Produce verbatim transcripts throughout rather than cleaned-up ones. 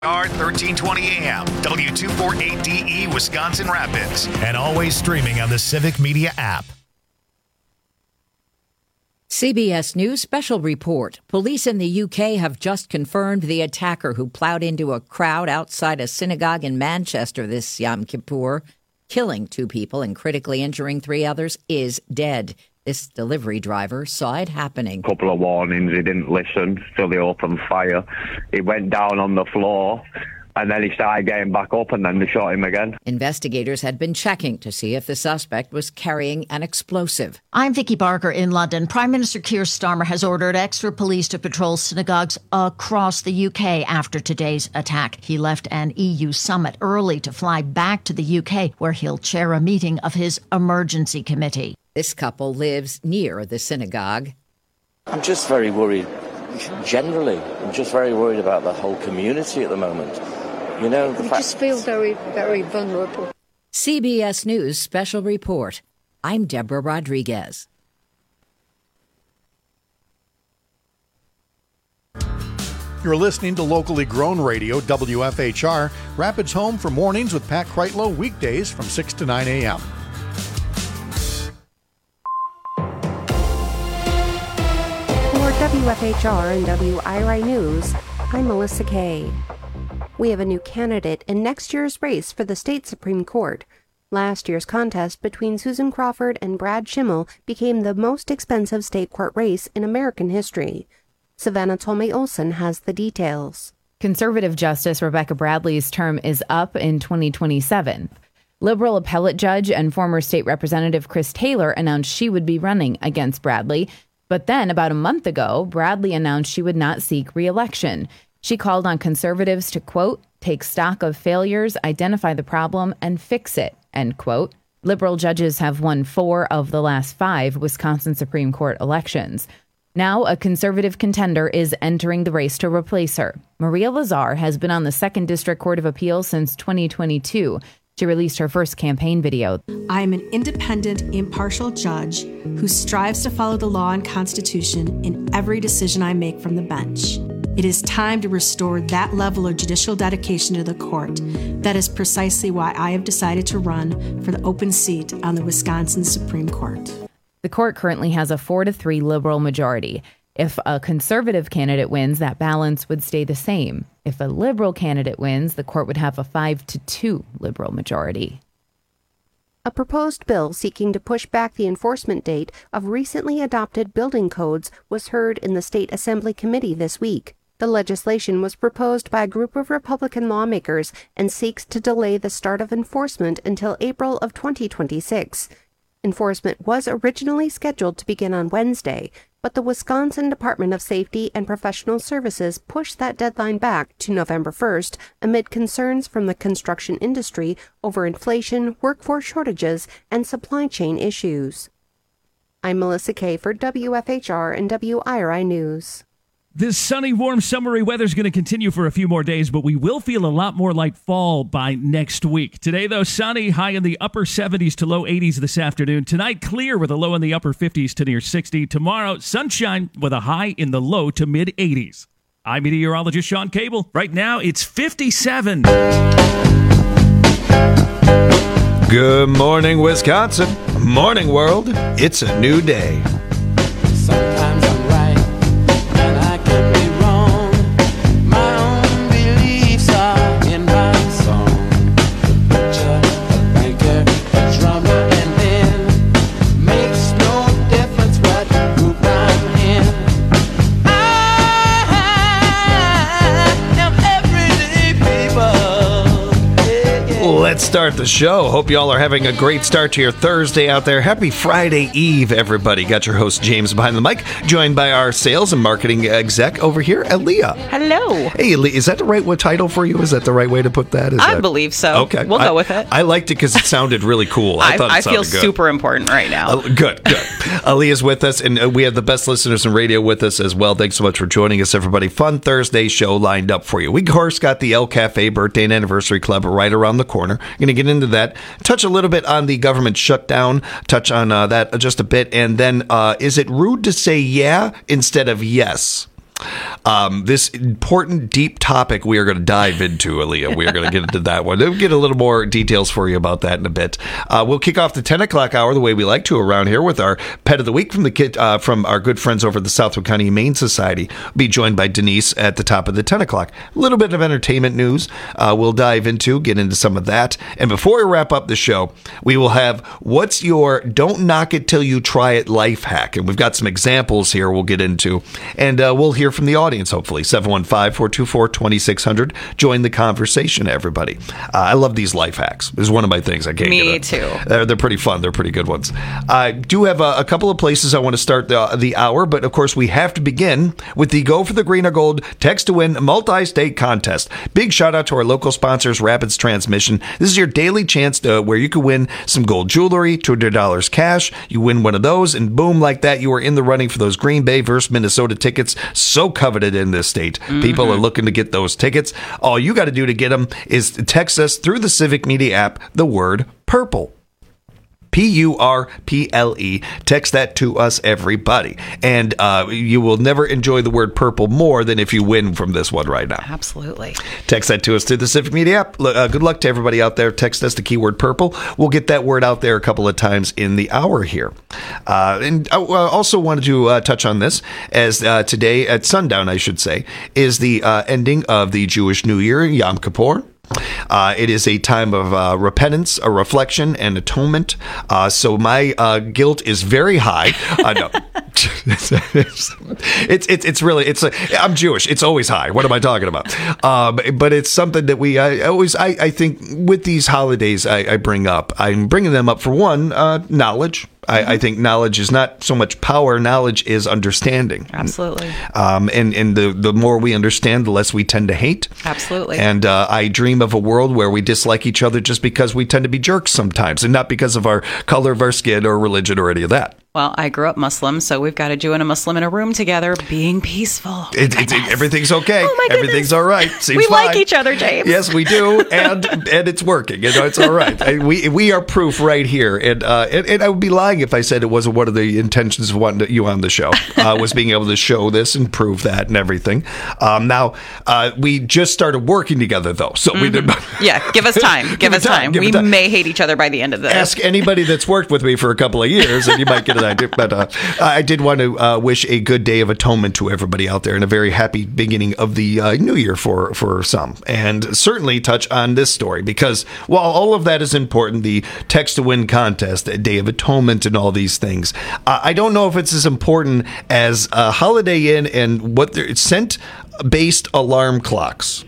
thirteen twenty A M, W two forty-eight D E, Wisconsin Rapids, and always streaming on the Civic Media app. C B S News special report. Police in the U K have just confirmed the attacker who plowed into a crowd outside a synagogue in Manchester this Yom Kippur, killing two people and critically injuring three others, is dead. This delivery driver saw it happening. A couple of warnings, he didn't listen, so they opened fire. He went down on the floor, and then he started getting back up, and then they shot him again. Investigators had been checking to see if the suspect was carrying an explosive. I'm Vicky Barker in London. Prime Minister Keir Starmer has ordered extra police to patrol synagogues across the U K after today's attack. He left an E U summit early to fly back to the U K, where he'll chair a meeting of his emergency committee. This couple lives near the synagogue. I'm just very worried, generally. I'm just very worried about the whole community at the moment. You know, the I fact- just feel very, very vulnerable. C B S News special report. I'm Deborah Rodriguez. You're listening to locally grown radio, W F H R, Rapids Home for mornings with Pat Kreitlow, weekdays from six to nine a m For W F H R and W I R I News, I'm Melissa Kay. We have a new candidate in next year's race for the state Supreme Court. Last year's contest between Susan Crawford and Brad Schimmel became the most expensive state court race in American history. Savannah Tolmay Olson has the details. Conservative Justice Rebecca Bradley's term is up in twenty twenty-seven. Liberal appellate judge and former state representative Chris Taylor announced she would be running against Bradley. But then, about a month ago, Bradley announced she would not seek re-election. She called on conservatives to, quote, take stock of failures, identify the problem, and fix it, end quote. Liberal judges have won four of the last five Wisconsin Supreme Court elections. Now, a conservative contender is entering the race to replace her. Maria Lazar has been on the Second District Court of Appeals since twenty twenty-two. She released her first campaign video. I am an independent, impartial judge who strives to follow the law and Constitution in every decision I make from the bench. It is time to restore that level of judicial dedication to the court. That is precisely why I have decided to run for the open seat on the Wisconsin Supreme Court. The court currently has a four to three liberal majority. If a conservative candidate wins, that balance would stay the same. If a liberal candidate wins, the court would have a five to two liberal majority. A proposed bill seeking to push back the enforcement date of recently adopted building codes was heard in the State Assembly Committee this week. The legislation was proposed by a group of Republican lawmakers and seeks to delay the start of enforcement until April of twenty twenty-six. Enforcement was originally scheduled to begin on Wednesday, but the Wisconsin Department of Safety and Professional Services pushed that deadline back to November first amid concerns from the construction industry over inflation, workforce shortages, and supply chain issues. I'm Melissa Kay for W F H R and W I R I News. This sunny, warm, summery weather is going to continue for a few more days, but we will feel a lot more like fall by next week. Today, though, sunny, high in the upper seventies to low eighties this afternoon. Tonight, clear with a low in the upper fifties to near sixty. Tomorrow, sunshine with a high in the low to mid eighties. I'm meteorologist Sean Cable. Right now, it's fifty-seven. Good morning, Wisconsin. Morning, world. It's a new day. Sometimes I'm right, and I can be wrong. My own beliefs are in my song. The butcher, a banker, a drummer, and then makes no difference what group I'm in. I am everyday people. Yeah, yeah. Let's start the show. Hope you all are having a great start to your Thursday out there. Happy Friday Eve, everybody. Got your host, James, behind the mic, joined by our sales and marketing exec over here, Aaliyah. Hello. Hey, Aaliyah, is that the right title for you? Is that the right way to put that? Is I that... believe so. Okay. We'll I, go with it. I liked it because it sounded really cool. I, I, thought it I feel sounded good. super important right now. Uh, good, good. Aaliyah's with us, and uh, we have the best listeners in radio with us as well. Thanks so much for joining us, everybody. Fun Thursday show lined up for you. We, of course, got the El Cafe Birthday and Anniversary Club right around the corner. Going to get into that, touch a little bit on the government shutdown, touch on uh, that just a bit, and then uh, is it rude to say yeah instead of yes? Um, this important, deep topic we are going to dive into, Aaliyah. We are going to get into that one. We'll get a little more details for you about that in a bit. Uh, we'll kick off the ten o'clock hour the way we like to around here with our Pet of the Week from the kid, uh, from our good friends over at the Southwood County Humane Society. We'll be joined by Denise at the top of the ten o'clock. A little bit of entertainment news uh, we'll dive into, get into some of that. And before we wrap up the show, we will have what's your don't knock it till you try it life hack. And we've got some examples here we'll get into. And uh, we'll hear from the audience, hopefully. seven one five, four two four, two six zero zero. Join the conversation, everybody. Uh, I love these life hacks. This is one of my things I can't Me get. Me too. They're, they're pretty fun. They're pretty good ones. I do have a, a couple of places I want to start the, the hour, but of course we have to begin with the Go for the Green or Gold Text to Win multi-state contest. Big shout out to our local sponsors, Rapids Transmission. This is your daily chance to, where you could win some gold jewelry, two hundred dollars cash. You win one of those, and boom, like that, you are in the running for those Green Bay versus Minnesota tickets. So coveted in this state. Mm-hmm. People are looking to get those tickets. All you got to do to get them is text us through the Civic Media app the word PURPLE. P U R P L E. Text that to us, everybody. And uh, you will never enjoy the word purple more than if you win from this one right now. Absolutely. Text that to us through the Civic Media app. Uh, good luck to everybody out there. Text us the keyword purple. We'll get that word out there a couple of times in the hour here. Uh, and I also wanted to uh, touch on this as uh, today at sundown, I should say, is the uh, ending of the Jewish New Year, Yom Kippur. Uh, it is a time of uh, repentance, a reflection, and atonement. Uh, so my uh, guilt is very high. Uh, no. it's, it's it's it's really it's a, I'm Jewish. It's always high. What am I talking about? Um, but it's something that we I always I, I think with these holidays I, I bring up. I'm bringing them up for one, uh, knowledge. I, I think knowledge is not so much power. Knowledge is understanding. Absolutely. Um, and and the, the more we understand, the less we tend to hate. Absolutely. And uh, I dream of a world where we dislike each other just because we tend to be jerks sometimes, and not because of our color of our skin or religion or any of that. Well, I grew up Muslim, so we've got a Jew and a Muslim in a room together, being peaceful. It, it, it, everything's okay. Oh my goodness. Everything's all right. Seems we fine. like each other, James. Yes, we do, and and it's working. You know, it's all right. I, we we are proof right here, and, uh, and and I would be lying if I said it wasn't one of the intentions of wanting you on the show uh, was being able to show this and prove that and everything. Um, now uh, we just started working together though, so mm-hmm. we did. Yeah, give us time. Give, give us time. time. Give we time. may hate each other by the end of this. Ask anybody that's worked with me for a couple of years, and you might get an idea. But uh, I did want to uh, wish a good day of atonement to everybody out there and a very happy beginning of the uh, new year for, for some. And certainly touch on this story because while all of that is important, the Text to Win contest, a Day of Atonement and all these things, uh, I don't know if it's as important as a Holiday Inn and what they're scent-based alarm clocks.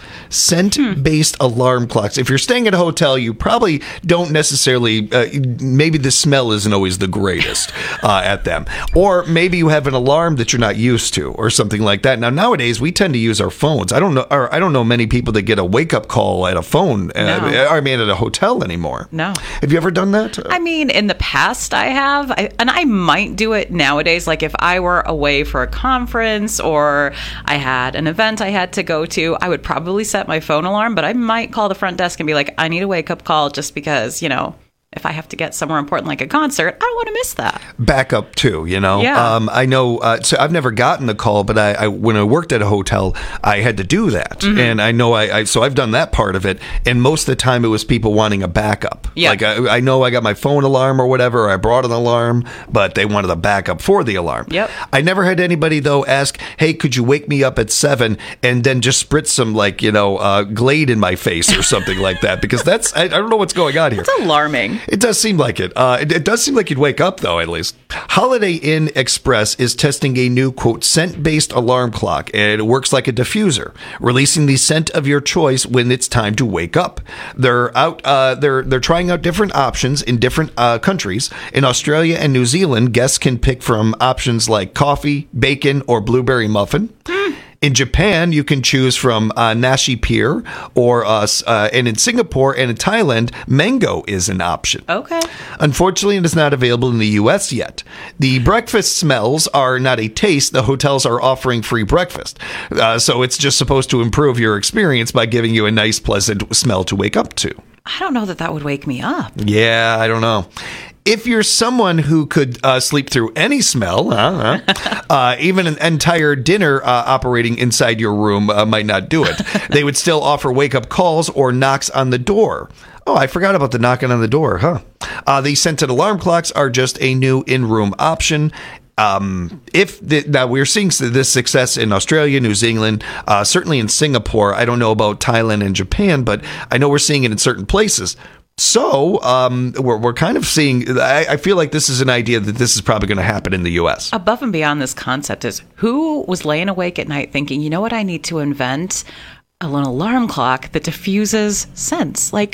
Scent-based hmm. alarm clocks. If you're staying at a hotel, you probably don't necessarily, uh, maybe the smell isn't always the greatest uh, at them. Or maybe you have an alarm that you're not used to or something like that. Now, nowadays, we tend to use our phones. I don't know or I don't know many people that get a wake-up call at a phone, uh, no. I mean, at a hotel anymore. No. Have you ever done that? I mean, in the past, I have. I, and I might do it nowadays. Like if I were away for a conference or I had an event I had to go to, I would probably set my phone alarm, but I might call the front desk and be like, I need a wake-up call just because, you know, if I have to get somewhere important like a concert, I don't want to miss that. Backup too, you know. Yeah. Um, I know. Uh, so I've never gotten the call, but I, I when I worked at a hotel, I had to do that, mm-hmm. and I know I, I. So I've done that part of it, and most of the time it was people wanting a backup. Yeah. Like I, I know I got my phone alarm or whatever, or I brought an alarm, but they wanted a backup for the alarm. Yep. I never had anybody though ask, "Hey, could you wake me up at seven and then just spritz some like you know uh, Glade in my face or something like that?" Because that's I, I don't know what's going on here. It's alarming. It does seem like it. Uh, it. It does seem like you'd wake up, though, at least. Holiday Inn Express is testing a new, quote, scent-based alarm clock, and it works like a diffuser, releasing the scent of your choice when it's time to wake up. They're out. Uh, they're they're trying out different options in different uh, countries. In Australia and New Zealand, guests can pick from options like coffee, bacon, or blueberry muffin. In Japan, you can choose from uh, Nashi Pier, or uh, uh, and in Singapore and in Thailand, mango is an option. Okay. Unfortunately, it is not available in the U S yet. The breakfast smells are not a taste. The hotels are offering free breakfast. Uh, so it's just supposed to improve your experience by giving you a nice, pleasant smell to wake up to. I don't know that that would wake me up. Yeah, I don't know. if you're someone who could uh, sleep through any smell, uh, uh, uh, even an entire dinner uh, operating inside your room uh, might not do it. They would still offer wake-up calls or knocks on the door. Oh, I forgot about the knocking on the door, huh? Uh, the scented alarm clocks are just a new in-room option. Um, if the, now we're seeing this success in Australia, New Zealand, uh, certainly in Singapore. I don't know about Thailand and Japan, but I know we're seeing it in certain places. So um, we're we're kind of seeing. I, I feel like this is an idea that this is probably going to happen in the U S. Above and beyond this concept is who was laying awake at night thinking, you know what, I need to invent an alarm clock that diffuses scents, like.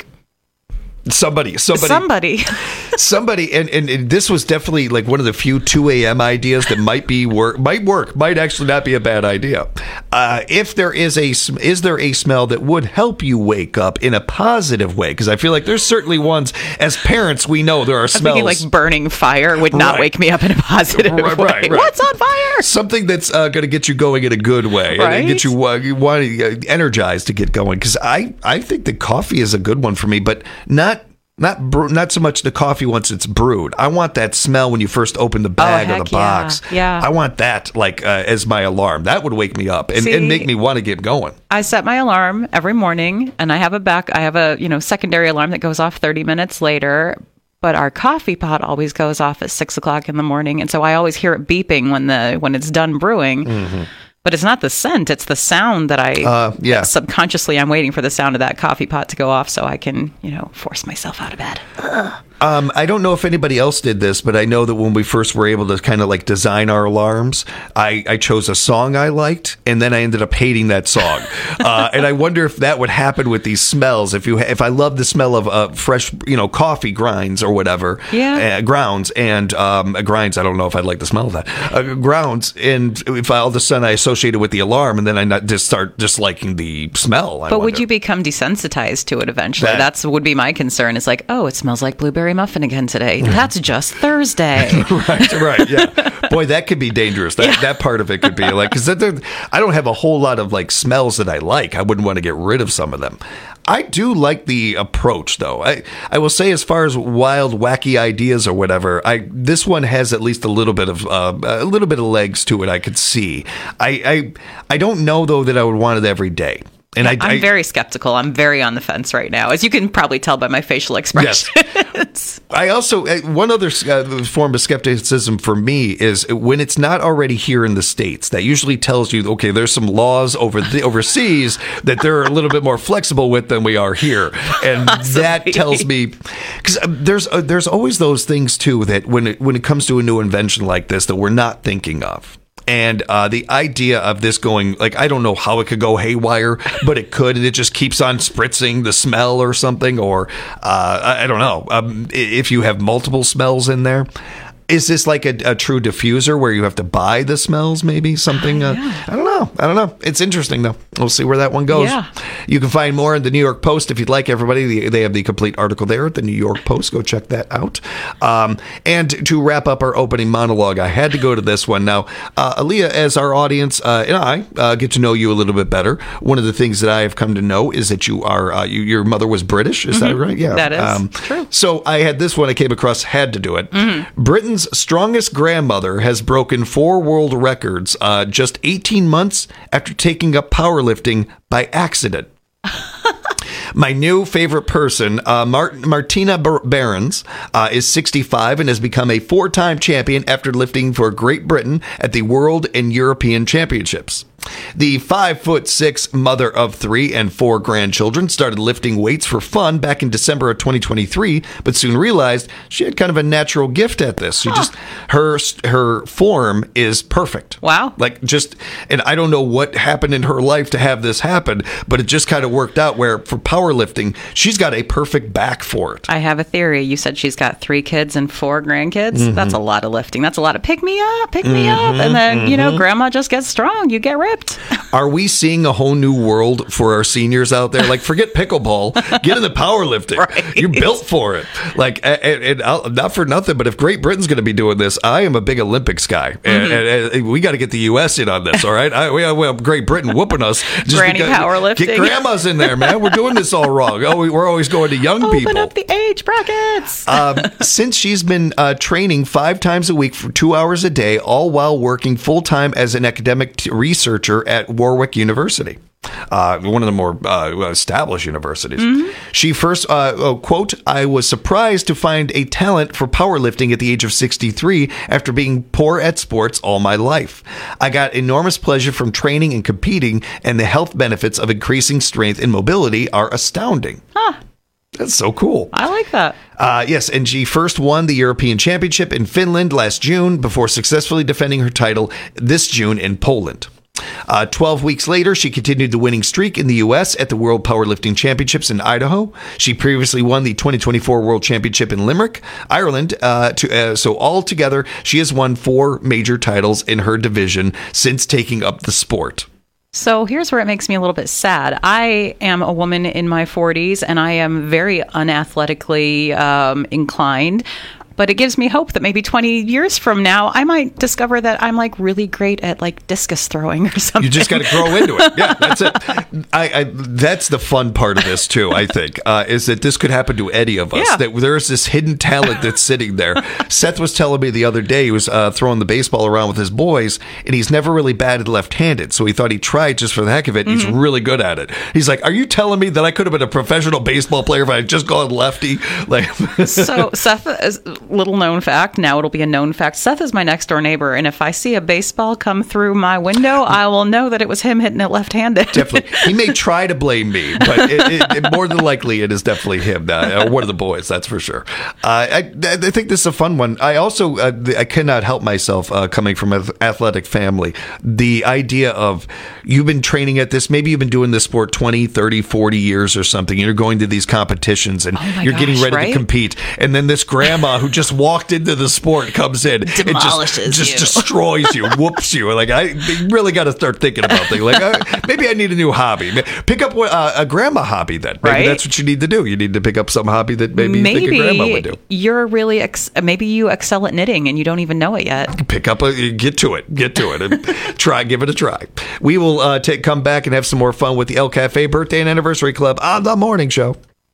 Somebody, somebody, somebody, somebody, and, and, and this was definitely like one of the few two a.m. ideas that might be work, might work, might actually not be a bad idea. Uh, if there is a, is there a smell that would help you wake up in a positive way? Because I feel like there's certainly ones. As parents, we know there are I'm smells. Thinking like burning fire would not right. wake me up in a positive right, way. Right, right. What's on fire? Something that's uh, going to get you going in a good way, right? and get you uh, you want uh, energized to get going. Because I, I think that coffee is a good one for me, but not. Not brew, not so much the coffee once it's brewed. I want that smell when you first open the bag oh, or the box. Yeah, yeah. I want that like uh, as my alarm. That would wake me up and, See, and make me want to get going. I set my alarm every morning, and I have a back. I have a you know secondary alarm that goes off thirty minutes later. But our coffee pot always goes off at six o'clock in the morning, and so I always hear it beeping when the when it's done brewing. Mm-hmm. But it's not the scent; it's the sound that I uh, yeah. subconsciously I'm waiting for the sound of that coffee pot to go off so I can you know force myself out of bed. Ugh. Um, I don't know if anybody else did this, but I know that when we first were able to kind of like design our alarms, I, I chose a song I liked, and then I ended up hating that song. uh, and I wonder if that would happen with these smells. If you, if I love the smell of uh, fresh, you know, coffee grinds or whatever, yeah, uh, grounds and um, uh, grinds. I don't know if I'd like the smell of that uh, grounds. And if I, all of a sudden I associate it with the alarm, and then I not just start disliking the smell. I but wonder. Would you become desensitized to it eventually? That, That's would be my concern. It's like, oh, it smells like blueberry muffin again today. That's just Thursday. right, right, yeah. Boy, that could be dangerous. That yeah. that part of it could be like, because I don't have a whole lot of like smells that I like. I wouldn't want to get rid of some of them. I do like the approach, though. I, I will say, as far as wild, wacky ideas or whatever, I this one has at least a little bit of uh, a little bit of legs to it. I could see. I I, I don't know though that I would want it every day. And yeah, I, I'm I, very skeptical. I'm very on the fence right now, as you can probably tell by my facial expression. Yes. I also, one other uh, form of skepticism for me is when it's not already here in the States. That usually tells you, okay, there's some laws over the, overseas that they're a little bit more flexible with than we are here. And Possibly. That tells me, because there's uh, there's always those things, too, that when it, when it comes to a new invention like this that we're not thinking of. And uh, the idea of this going, like, I don't know how it could go haywire, but it could, and it just keeps on spritzing the smell or something, or uh, I, I don't know, um, if you have multiple smells in there. Is this like a, a true diffuser where you have to buy the smells, maybe? Something? Uh, yeah. I don't know. I don't know. It's interesting, though. We'll see where that one goes. Yeah. You can find more in the New York Post if you'd like, everybody. They have the complete article there at the New York Post. Go check that out. Um, and to wrap up our opening monologue, I had to go to this one. Now, uh, Aaliyah, as our audience uh, and I uh, get to know you a little bit better, one of the things that I have come to know is that you are, uh, you, your mother was British. Is mm-hmm. that right? Yeah. That is um, true. So I had this one I came across, had to do it. Mm-hmm. Britain's strongest grandmother has broken four world records uh, just eighteen months after taking up powerlifting by accident. My new favorite person, uh, Mart- Martina Bar- Barons, uh, is sixty-five and has become a four-time champion after lifting for Great Britain at the World and European Championships. The five foot six mother of three and four grandchildren started lifting weights for fun back in December of twenty twenty-three, but soon realized she had kind of a natural gift at this. She huh. just her her form is perfect. Wow! Like just, and I don't know what happened in her life to have this happen, but it just kind of worked out. Where for powerlifting, she's got a perfect back for it. I have a theory. You said she's got three kids and four grandkids. Mm-hmm. That's a lot of lifting. That's a lot of pick me up, pick me mm-hmm, up, and then mm-hmm. you know, grandma just gets strong. You get ripped. ripped. Are we seeing a whole new world for our seniors out there? Like, forget pickleball, get into powerlifting. Right. You're built for it. Like, and, and I'll, not for nothing, but if Great Britain's going to be doing this, I am a big Olympics guy, mm-hmm. and, and, and we got to get the U S in on this. All right, I, we have Great Britain whooping us. Just Granny because, powerlifting. Get grandmas in there, man. We're doing this all wrong. Oh, we, we're always going to young Open people. Open up the age brackets. um, since she's been uh, training five times a week for two hours a day, all while working full time as an academic t- researcher at Warwick University. Uh, one of the more uh, established universities. Mm-hmm. She first, uh, oh, quote, I was surprised to find a talent for powerlifting at the age of sixty-three after being poor at sports all my life. I got enormous pleasure from training and competing, and the health benefits of increasing strength and mobility are astounding. Huh. That's so cool. I like that. Uh, yes, and she first won the European Championship in Finland last June before successfully defending her title this June in Poland. Uh, Twelve weeks later, she continued the winning streak in the U S at the World Powerlifting Championships in Idaho. She previously won the twenty twenty-four World Championship in Limerick, Ireland. Uh, to, uh, so altogether, she has won four major titles in her division since taking up the sport. So here's where it makes me a little bit sad. I am a woman in my forties, and I am very unathletically um, inclined. But it gives me hope that maybe twenty years from now, I might discover that I'm like really great at like discus throwing or something. You just got to grow into it. Yeah, that's it. I, I, that's the fun part of this too, I think, uh, is that this could happen to any of us. Yeah. That there's this hidden talent that's sitting there. Seth was telling me the other day, he was uh, throwing the baseball around with his boys, and he's never really batted left-handed. So he thought he'd try just for the heck of it. Mm-hmm. He's really good at it. He's like, are you telling me that I could have been a professional baseball player if I had just gone lefty? Like, so Seth is little known fact. Now it'll be a known fact. Seth is my next door neighbor, and if I see a baseball come through my window, I will know that it was him hitting it left-handed. Definitely. He may try to blame me, but it, it, it, more than likely it is definitely him, uh, or one of the boys, that's for sure. Uh, I, I think this is a fun one. I also, uh, I cannot help myself uh, coming from an athletic family. The idea of you've been training at this, maybe you've been doing this sport twenty, thirty, forty years or something, and you're going to these competitions, and oh you're gosh, getting ready right? to compete, and then this grandma who just walked into the sport comes in and just, just you. destroys you, whoops you. Like, I you really got to start thinking about things. Like, uh, maybe I need a new hobby. Pick up uh, a grandma hobby then. Maybe right? that's what you need to do. You need to pick up some hobby that maybe, maybe you think a grandma would do. You're really, ex- maybe you excel at knitting and you don't even know it yet. Pick up a, get to it, get to it, and try, give it a try. We will uh, take come back and have some more fun with the El Cafe Birthday and Anniversary Club on The Morning Show.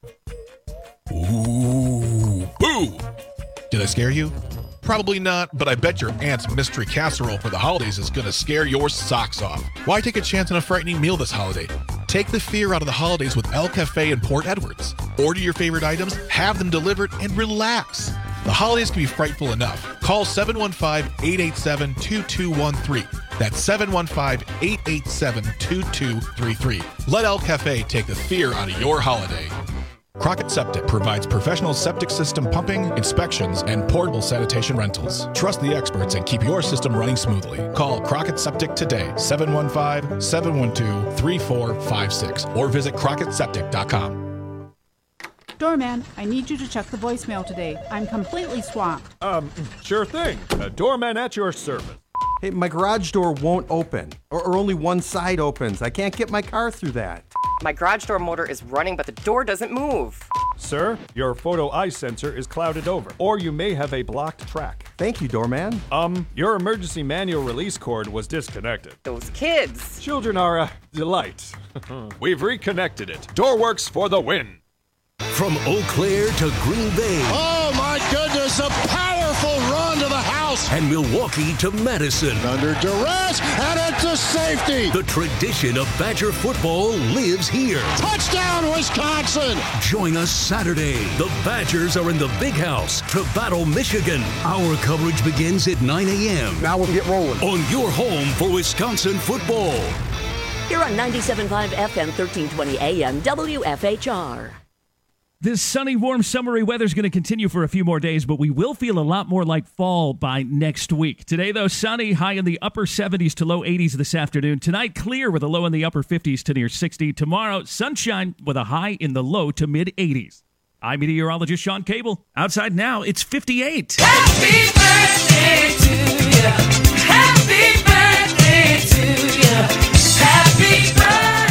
Ooh, boo! Did I scare you? Probably not, but I bet your aunt's mystery casserole for the holidays is going to scare your socks off. Why take a chance on a frightening meal this holiday? Take the fear out of the holidays with El Cafe in Port Edwards. Order your favorite items, have them delivered, and relax. The holidays can be frightful enough. Call seven one five, eight eight seven, two two one three. That's seven one five, eight eight seven, two two three three. Let El Cafe take the fear out of your holiday. Crockett Septic provides professional septic system pumping, inspections, and portable sanitation rentals. Trust the experts and keep your system running smoothly. Call Crockett Septic today, seven one five, seven one two, three four five six, or visit crockett septic dot com. Doorman, I need you to check the voicemail today. I'm completely swamped. Um, sure thing. Uh, doorman at your service. Hey, my garage door won't open, or, or only one side opens. I can't get my car through that. My garage door motor is running, but the door doesn't move. Sir, your photo eye sensor is clouded over, or you may have a blocked track. Thank you, doorman. Um, your emergency manual release cord was disconnected. Those kids. Children are a delight. We've reconnected it. Doorworks for the win. From Eau Claire to Green Bay. Oh, my goodness, a powerful run to the house. And Milwaukee to Madison. Under duress, and into safety. The tradition of Badger football lives here. Touchdown, Wisconsin. Join us Saturday. The Badgers are in the Big House to battle Michigan. Our coverage begins at nine a.m. Now we'll get rolling. On your home for Wisconsin football. Here on ninety-seven point five F M, thirteen twenty A M, W F H R. This sunny, warm, summery weather is going to continue for a few more days, but we will feel a lot more like fall by next week. Today, though, sunny, high in the upper seventies to low eighties this afternoon. Tonight, clear with a low in the upper fifties to near sixty. Tomorrow, sunshine with a high in the low to mid-eighties. I'm meteorologist Sean Cable. Outside now, it's fifty-eight. Happy birthday to you. Happy birthday to you.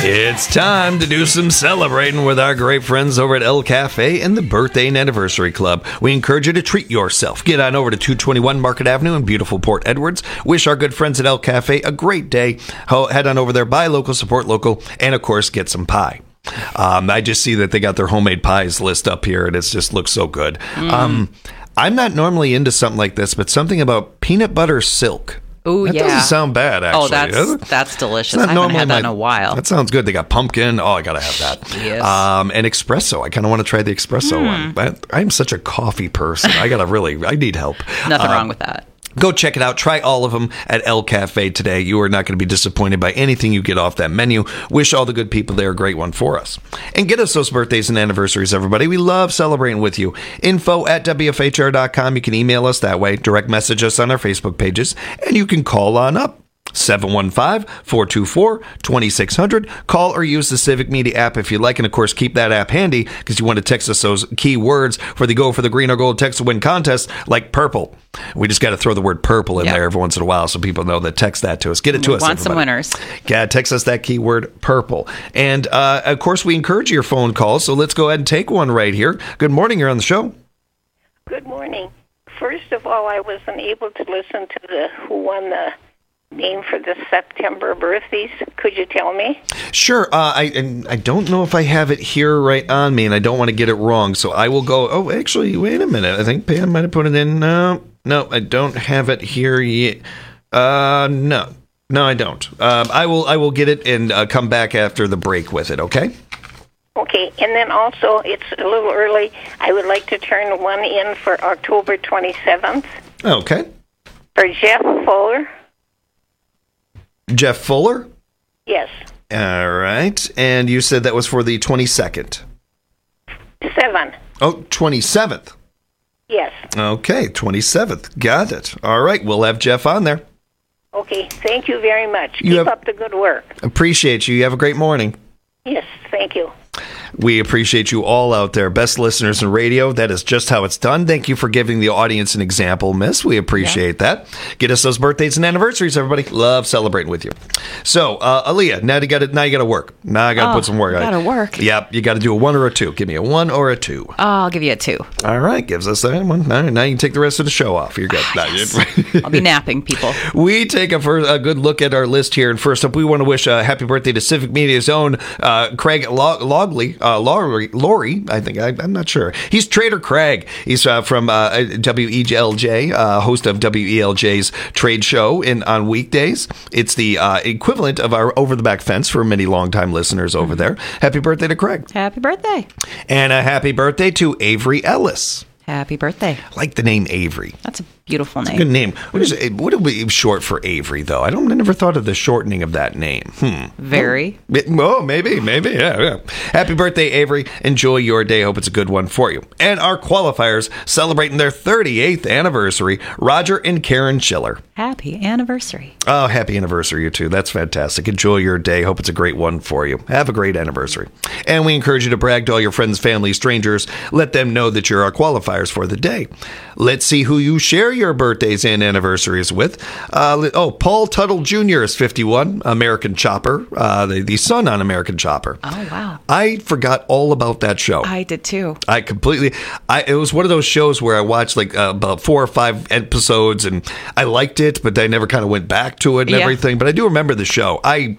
It's time to do some celebrating with our great friends over at El Cafe and the Birthday and Anniversary Club. We encourage you to treat yourself. Get on over to two twenty-one Market Avenue in beautiful Port Edwards. Wish our good friends at El Cafe a great day. Ho- head on over there, buy local, support local, and of course, get some pie. Um, I just see that they got their homemade pies list up here, and it just looks so good. Mm. Um, I'm not normally into something like this, but something about peanut butter silk. Oh, that yeah. doesn't sound bad, actually. Oh, that's that's delicious. It's I not haven't normally had that in my- a while. That sounds good. They got pumpkin. Oh, I gotta have that. Yes. Um, and espresso. I kind of want to try the espresso Hmm. one. But I'm such a coffee person. I gotta really. I need help. Nothing Um, wrong with that. Go check it out. Try all of them at El Cafe today. You are not going to be disappointed by anything you get off that menu. Wish all the good people there a great one for us. And get us those birthdays and anniversaries, everybody. We love celebrating with you. Info at W F H R dot com. You can email us that way. Direct message us on our Facebook pages. And you can call on up. seven one five, four two four, two six zero zero. Call or use the Civic Media app if you like. And, of course, keep that app handy because you want to text us those key words for the Go for the Green or Gold Text to Win contest, like purple. We just got to throw the word purple in Yep. there every once in a while so people know that. Text that to us. Get it to We us, want some everybody. winners. Yeah, text us that keyword purple. And, uh, of course, we encourage your phone calls, so let's go ahead and take one right here. Good morning. You're on the show. Good morning. First of all, I wasn't able to listen to the who won the name for the September birthdays. Could you tell me? Sure. Uh, I and I don't know if I have it here right on me, and I don't want to get it wrong. So I will go. Oh, actually, wait a minute. I think Pam might have put it in. No, no, I don't have it here yet. Uh, no, no, I don't. Um, I will. I will get it and uh, come back after the break with it. Okay. Okay, and then also, it's a little early. I would like to turn one in for October twenty-seventh Okay. for Jeff Fuller. Jeff Fuller. Yes, All right. And you said that was for the twenty-second. seven. Oh, twenty-seventh. Yes. Okay, twenty-seventh. Got it. All right. We'll have Jeff on there. Okay, thank you very much. You Keep have- up the good work. Appreciate you. You have a great morning. Yes, thank you. We appreciate you all out there. Best listeners in radio. That is just how it's done. Thank you for giving the audience an example, Miss. We appreciate that. Get us those birthdays and anniversaries, everybody. Love celebrating with you. So, uh, Aaliyah, now you got to now you got to work. Now I got to Oh, put some work. gotta work. Yep, you got to do a one or a two. Give me a one or a two. Oh, I'll give you a two. All right, gives us that one. All right, now you can take the rest of the show off. You're good. Now you- I'll be napping, people. We take a, first, a good look at our list here. And first up, we want to wish a happy birthday to Civic Media's own uh, Craig Lo- Logley. Uh, Laurie, Laurie, I think. I, I'm not sure. He's Trader Craig. He's uh, from uh, W E L J, uh, host of W E L J's trade show in on weekdays. It's the uh, equivalent of our Over the Back Fence for many longtime listeners over there. Happy birthday to Craig. Happy birthday. And a happy birthday to Avery Ellis. Happy birthday. I like the name Avery. That's a beautiful name. Good name. What is it? What would be short for Avery, though? I don't. I never thought of the shortening of that name. Hmm. Very. Oh, maybe, maybe. Yeah, yeah. Happy birthday, Avery. Enjoy your day. Hope it's a good one for you. And our qualifiers celebrating their thirty-eighth anniversary, Roger and Karen Schiller. Happy anniversary. Oh, happy anniversary, you two. That's fantastic. Enjoy your day. Hope it's a great one for you. Have a great anniversary. And we encourage you to brag to all your friends, family, strangers. Let them know that you're our qualifiers for the day. Let's see who you share your birthdays and anniversaries with. Uh, oh, Paul Tuttle Junior is fifty-one, American Chopper, uh, the, the son on American Chopper. Oh, wow. I forgot all about that show. I did too. I completely, I it was one of those shows where I watched like uh, about four or five episodes and I liked it, but I never kind of went back to it and Yeah. everything. But I do remember the show. I,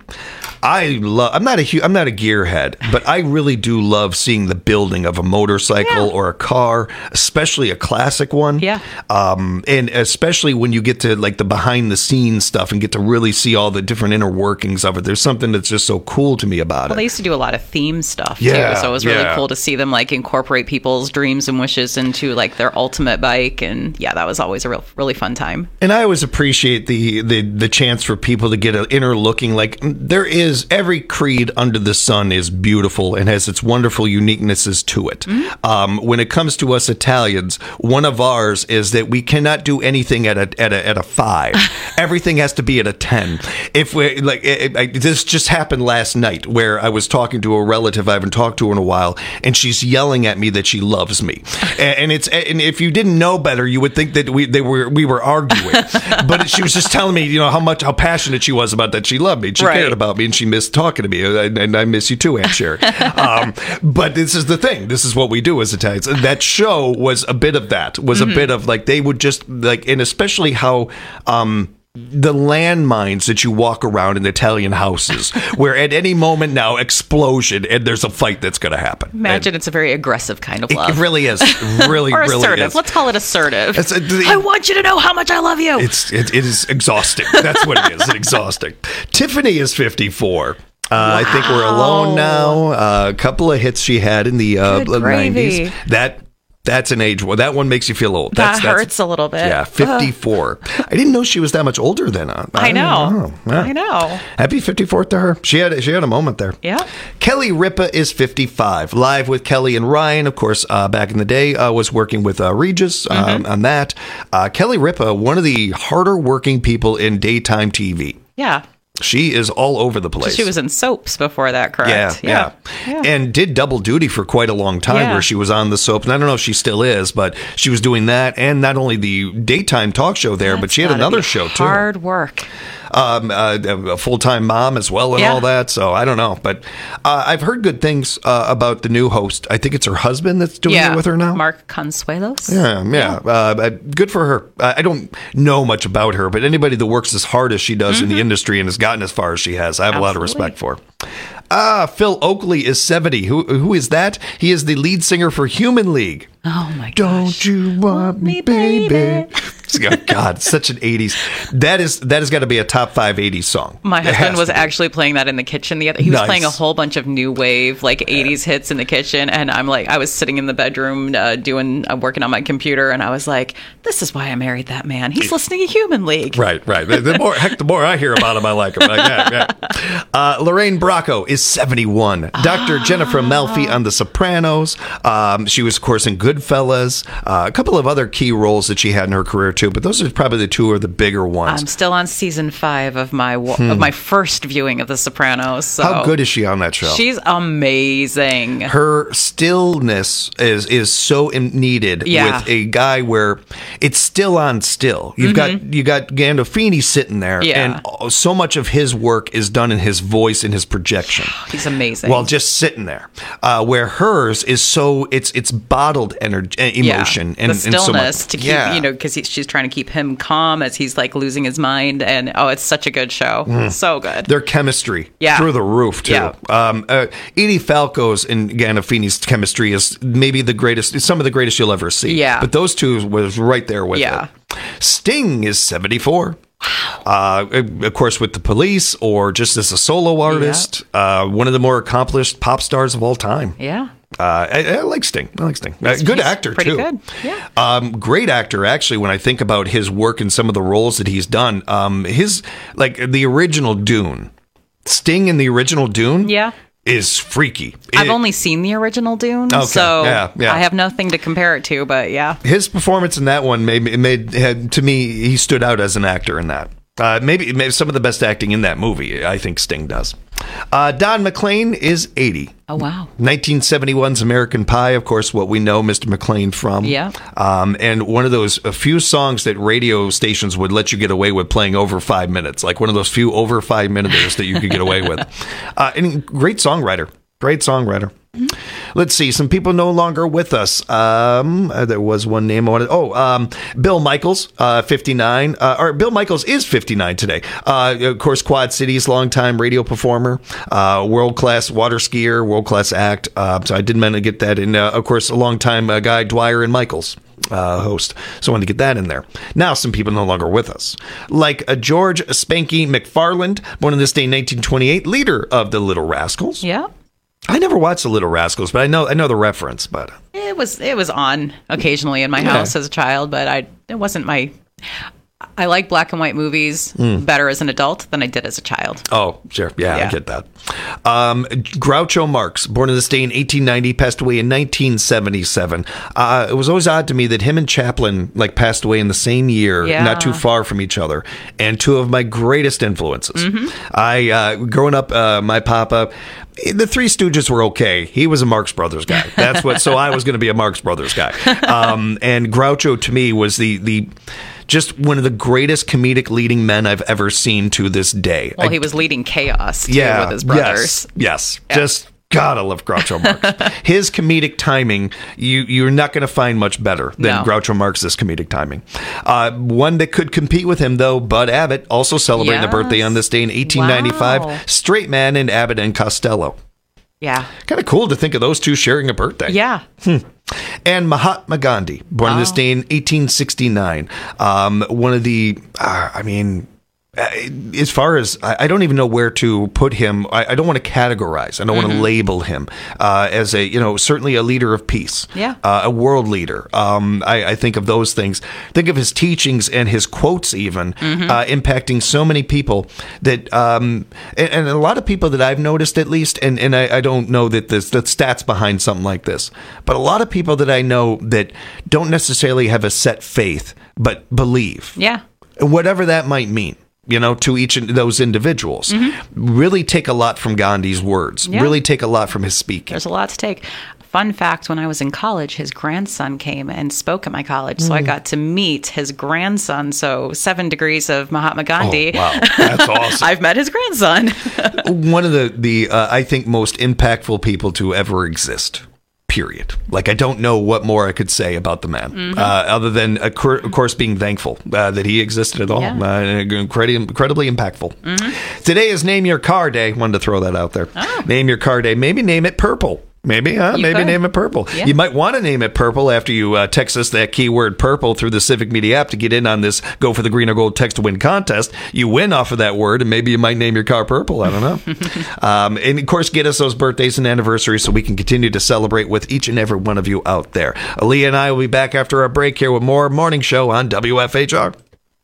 I love. I'm not a hu- I'm not a gearhead, but I really do love seeing the building of a motorcycle or a car, especially a classic one. Yeah. Um, and especially when you get to like the behind the scenes stuff and get to really see all the different inner workings of it. There's something that's just so cool to me about Well, it. they used to do a lot of theme stuff Yeah, too, so it was really yeah. cool to see them like incorporate people's dreams and wishes into like their ultimate bike, and yeah, that was always a real, really fun time. And I always appreciate the, the the chance for people to get an inner looking. Like there is every creed under the sun is beautiful and has its wonderful uniquenesses to it. Mm-hmm. Um, when it comes to us Italians, one of ours is that we cannot cannot do anything at a at a at a five. Everything has to be at a ten. If we like, it, it, this just happened last night where I was talking to a relative I haven't talked to in a while, and she's yelling at me that she loves me. And, and it's and if you didn't know better, you would think that we they were we were arguing. But she was just telling me, you know, how much how passionate she was about that she loved me, she Right. cared about me, and she missed talking to me. And, and I miss you too, Aunt Sherry. um, but this is the thing. This is what we do as Italians. That show was a bit of that. Was Mm-hmm. a bit of like they would just like, and especially how. Um, the landmines that you walk around in Italian houses, where at any moment now, explosion, and there's a fight that's going to happen. Imagine And it's a very aggressive kind of it, love. it really is. Really, or really assertive. is. Let's call it assertive. It's a- the- I want you to know how much I love you. It's it, it is exhausting. That's what it is. It's exhausting. Tiffany is fifty-four. Uh, I think we're alone now. Uh, a couple of hits she had in the uh, Good gravy. nineties. That that's an age. Well, that one makes you feel old. That That's, that's, hurts a little bit. Yeah, fifty-four. I didn't know she was that much older than uh, I know. don't Yeah. I know. Happy fifty-fourth to her. She had she had a moment there. Yeah. Kelly Ripa is fifty-five. Live with Kelly and Ryan, of course, uh, back in the day, uh, was working with uh, Regis um, Mm-hmm. on that. Uh, Kelly Ripa, one of the harder working people in daytime T V. Yeah. She is all over the place. She was in soaps before that, correct? Yeah, yeah, and did double duty for quite a long time, Yeah. where she was on the soap. And I don't know if she still is, but she was doing that, and not only the daytime talk show there, but she had Gotta another be show too. Hard work. Um, uh, a full-time mom as well, and Yeah. all that. So I don't know, but uh, I've heard good things uh, about the new host. I think it's her husband that's doing yeah. it with her now. Mark Consuelos. Yeah, yeah. Uh, uh, good for her. I I don't know much about her, but anybody that works as hard as she does in the industry and has gotten as far as she has, I have a lot of respect for. Ah, Phil Oakley is seventy. Who Who is that? He is the lead singer for Human League. Oh, my gosh. Don't you want me, baby? Oh, God, such an eighties. That is that has got to be a top five eighties song. My It husband has was to be. actually playing that in the kitchen the other. He was Nice. playing a whole bunch of new wave, like eighties hits in the kitchen, and I'm like, I was sitting in the bedroom uh, doing, uh, working on my computer, and I was like, this is why I married that man. He's listening to Human League. Right, right. The, the more heck, the more I hear about him, I like him. Like, yeah, yeah. Uh, Lorraine Bracco is seventy-one. Doctor Jennifer Melfi on The Sopranos. Um, she was, of course, in Goodfellas. Uh, a couple of other key roles that she had in her career too, but those are probably the two or the bigger ones. I'm still on season five of my wa- Hmm. of my first viewing of The Sopranos. So How good is she on that show? She's amazing. Her stillness is is so in- needed Yeah. with a guy where it's still on still. You've got you got Gandolfini sitting there, Yeah. and so much of his work is done in his voice and his projection. He's amazing. While just sitting there, uh, where hers is so it's it's bottled energy, emotion, yeah. and the stillness and so much, to keep yeah. you know because she's trying to keep him calm as he's like losing his mind, and oh, it's such a good show, Mm. so good. Their chemistry, Yeah. through the roof too. Yeah. Um, uh, Edie Falco's and Gandolfini's chemistry is maybe the greatest, some of the greatest you'll ever see. Yeah. But those two was right there with Yeah. it. Sting is seventy-four. Uh, of course, with the Police or just as a solo artist, uh, one of the more accomplished pop stars of all time. Yeah. Uh, I, I like Sting. I like Sting. Uh, He's- good he's actor pretty too. good. Yeah. Um, great actor, actually. When I think about his work and some of the roles that he's done, um, his like the original Dune, Sting in the original Dune, Yeah. is freaky. I've It- only seen the original Dune, Okay, so yeah, yeah. I have nothing to compare it to. But yeah, his performance in that one made it made had, to me he stood out as an actor in that. Uh, maybe, maybe some of the best acting in that movie, I think Sting does. Uh, Don McLean is eighty. oh wow, nineteen seventy-one's American Pie, of course, what we know Mister McLean from. Yeah. Um, and one of those a few songs that radio stations would let you get away with playing over five minutes, like one of those few over five minutes that you could get away with. Uh, and great songwriter. Great songwriter. Let's see. Some people no longer with us. Um, uh, there was one name I wanted. Oh, um, Bill Michaels, uh, fifty-nine. Uh, or Bill Michaels is fifty-nine today. Uh, of course, Quad Cities, longtime radio performer, uh, world class water skier, world class act. Uh, so I did meant to get that in. Uh, of course, a longtime uh, guy, Dwyer and Michaels. Uh, host. So I wanted to get that in there. Now, some people no longer with us. Like uh, George Spanky McFarland, born on this day in nineteen twenty-eight, leader of the Little Rascals. yeah. I never watched the Little Rascals, but I know I know the reference. But It was it was on occasionally in my Yeah. house as a child, but I it wasn't my. I like black and white movies Mm. better as an adult than I did as a child. Oh, sure. Yeah, Yeah. I get that. Um, Groucho Marx, born in this day in eighteen ninety, passed away in nineteen seventy-seven. Uh, it was always odd to me that him and Chaplin like passed away in the same year, Yeah. not too far from each other, and two of my greatest influences. Mhm. I, uh, growing up, uh, my papa, the Three Stooges were okay. He was a Marx Brothers guy. That's what. So I was going to be a Marx Brothers guy. Um, and Groucho to me was the the. Just one of the greatest comedic leading men I've ever seen to this day. Well, I- he was leading chaos too, yeah, with his brothers. Yes, yes. Just gotta love Groucho Marx. His comedic timing, you you're not going to find much better than No. Groucho Marx's comedic timing. Uh, one that could compete with him, though, Bud Abbott, also celebrating a birthday on this day in eighteen ninety-five. Wow. Straight man in Abbott and Costello. Yeah. Kind of cool to think of those two sharing a birthday. Yeah. Hmm. And Mahatma Gandhi, born Oh. this day in eighteen sixty-nine. Um, one of the, uh, I mean, uh, as far as, I, I don't even know where to put him. I, I don't want to categorize. I don't want to Mhm. label him uh, as a, you know, certainly a leader of peace. Yeah. Uh, a world leader. Um, I, I think of those things. Think of his teachings and his quotes even Mhm. uh, impacting so many people that, um, and, and a lot of people that I've noticed at least, and, and I, I don't know that there's the stats behind something like this, but a lot of people that I know that don't necessarily have a set faith, but believe. Yeah. Whatever that might mean. You know, to each of those individuals, really take a lot from Gandhi's words. Yeah. Really take a lot from his speaking. There's a lot to take. Fun fact, when I was in college, his grandson came and spoke at my college. So I Mm. got to meet his grandson. So seven degrees of Mahatma Gandhi. Oh, wow. That's awesome. I've met his grandson. One of the, the uh, I think, most impactful people to ever exist. Period. Like, I don't know what more I could say about the man, Mhm. uh, other than, of cour- of course, being thankful uh, that he existed at all. Yeah. Uh, incredibly, incredibly impactful. Today is Name Your Car Day. Wanted to throw that out there. Name Your Car Day. Maybe name it purple. Maybe, huh? You Maybe could. name it purple. Yeah. You might want to name it purple after you uh, text us that keyword purple through the Civic Media app to get in on this Go for the Green or Gold Text to Win contest. You win off of that word, and maybe you might name your car purple. I don't know. um, and, of course, get us those birthdays and anniversaries so we can continue to celebrate with each and every one of you out there. Aaliyah and I will be back after our break here with more Morning Show on W F H R.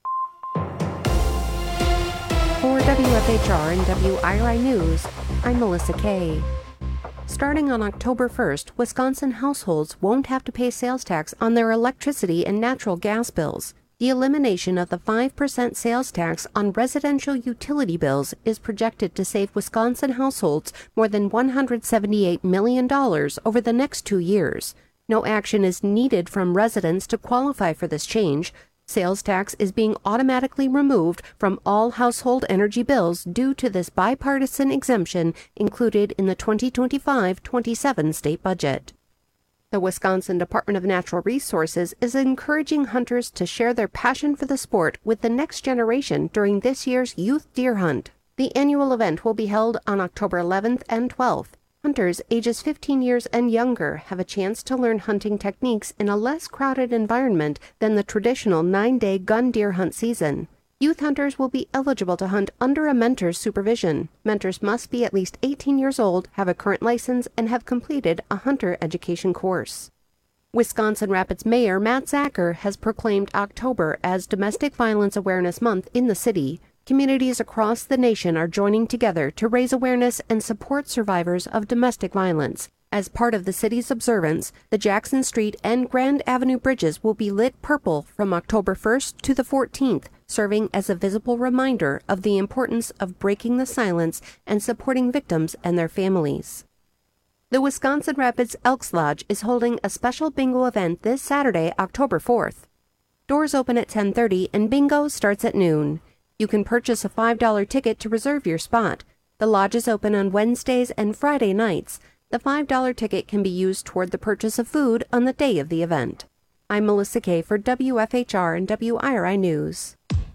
For W F H R and W I R I News, I'm Melissa Kay. Starting on October first, Wisconsin households won't have to pay sales tax on their electricity and natural gas bills. The elimination of the five percent sales tax on residential utility bills is projected to save Wisconsin households more than one hundred seventy-eight million dollars over the next two years. No action is needed from residents to qualify for this change. Sales tax is being automatically removed from all household energy bills due to this bipartisan exemption included in the twenty twenty-five twenty-seven state budget. The Wisconsin Department of Natural Resources is encouraging hunters to share their passion for the sport with the next generation during this year's Youth Deer Hunt. The annual event will be held on October eleventh and twelfth. Hunters ages fifteen years and younger have a chance to learn hunting techniques in a less crowded environment than the traditional nine-day gun deer hunt season. Youth hunters will be eligible to hunt under a mentor's supervision. Mentors must be at least eighteen years old, have a current license, and have completed a hunter education course. Wisconsin Rapids Mayor Matt Zacher has proclaimed October as Domestic Violence Awareness Month in the city. Communities across the nation are joining together to raise awareness and support survivors of domestic violence. As part of the city's observance, the Jackson Street and Grand Avenue bridges will be lit purple from October first to the fourteenth, serving as a visible reminder of the importance of breaking the silence and supporting victims and their families. The Wisconsin Rapids Elks Lodge is holding a special bingo event this Saturday, October fourth. Doors open at ten thirty and bingo starts at noon. You can purchase a five dollar ticket to reserve your spot. The lodge is open on Wednesdays and Friday nights. The five dollar ticket can be used toward the purchase of food on the day of the event. I'm Melissa Kay for W F H R and W I R I News.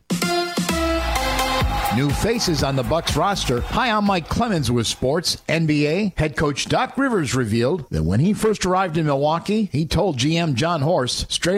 New faces on the Bucks roster. Hi, I'm Mike Clemens with sports. N B A head coach Doc Rivers revealed that when he first arrived in Milwaukee, he told G M John Horst straight up,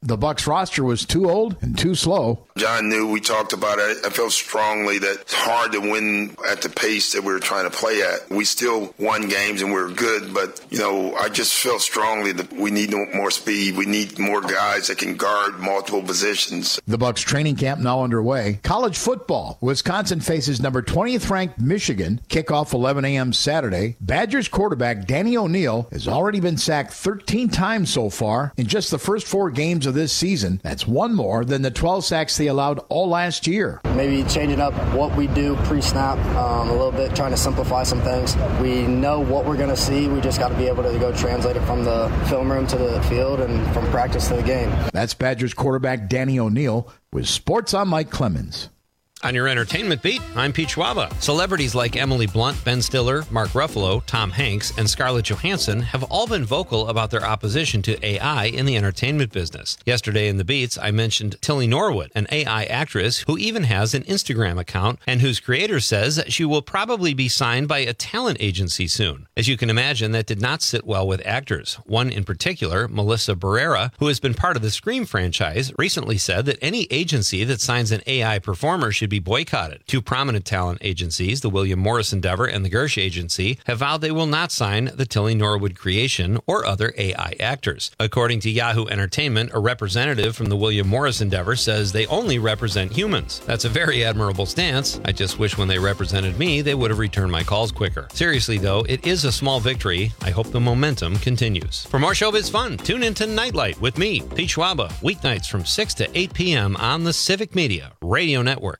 The Bucs roster was too old and too slow. John knew, we talked about it. I felt strongly that it's hard to win at the pace that we were trying to play at. We still won games and we were good, but, you know, I just felt strongly that we need more speed. We need more guys that can guard multiple positions. The Bucs training camp now underway. College football. Wisconsin faces number twentieth ranked Michigan. Kickoff eleven a.m. Saturday. Badgers quarterback Danny O'Neil has already been sacked thirteen times so far in just the first four games of this season. That's one more than the twelve sacks they allowed all last year. Maybe changing up what we do pre-snap um, a little bit, trying to simplify some things. We know what we're going to see. We just got to be able to go translate it from the film room to the field and from practice to the game. That's Badgers quarterback Danny O'Neil with Sports on Mike Clemens. On your entertainment beat, I'm Pete Schwaba. Celebrities like Emily Blunt, Ben Stiller, Mark Ruffalo, Tom Hanks, and Scarlett Johansson have all been vocal about their opposition to A I in the entertainment business. Yesterday in the Beats, I mentioned Tilly Norwood, an A I actress who even has an Instagram account and whose creator says she will probably be signed by a talent agency soon. As you can imagine, that did not sit well with actors. One in particular, Melissa Barrera, who has been part of the Scream franchise, recently said that any agency that signs an A I performer should be boycotted. Two prominent talent agencies, the William Morris Endeavor and the Gersh Agency, have vowed they will not sign the Tilly Norwood creation or other A I actors. According to Yahoo Entertainment, a representative from the William Morris Endeavor says they only represent humans. That's a very admirable stance. I just wish when they represented me, they would have returned my calls quicker. Seriously though, it is a small victory. I hope the momentum continues. For more showbiz fun, tune in to Nightlight with me, Pete Schwaba, weeknights from six to eight p.m. on the Civic Media Radio Network.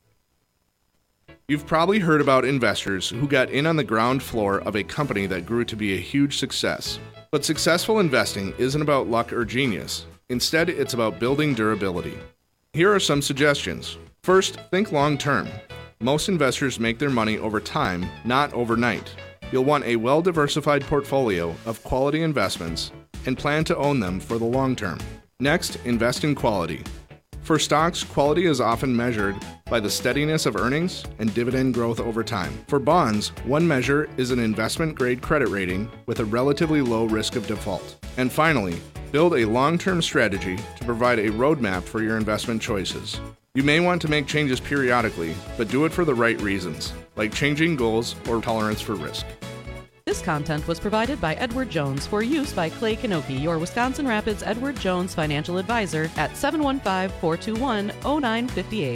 You've probably heard about investors who got in on the ground floor of a company that grew to be a huge success. But successful investing isn't about luck or genius. Instead, it's about building durability. Here are some suggestions. First, think long term. Most investors make their money over time, not overnight. You'll want a well-diversified portfolio of quality investments and plan to own them for the long term. Next, invest in quality. For stocks, quality is often measured by the steadiness of earnings and dividend growth over time. For bonds, one measure is an investment-grade credit rating with a relatively low risk of default. And finally, build a long-term strategy to provide a roadmap for your investment choices. You may want to make changes periodically, but do it for the right reasons, like changing goals or tolerance for risk. This content was provided by Edward Jones for use by Clay Kanoki, your Wisconsin Rapids Edward Jones financial advisor at seven one five, four two one, zero nine five eight.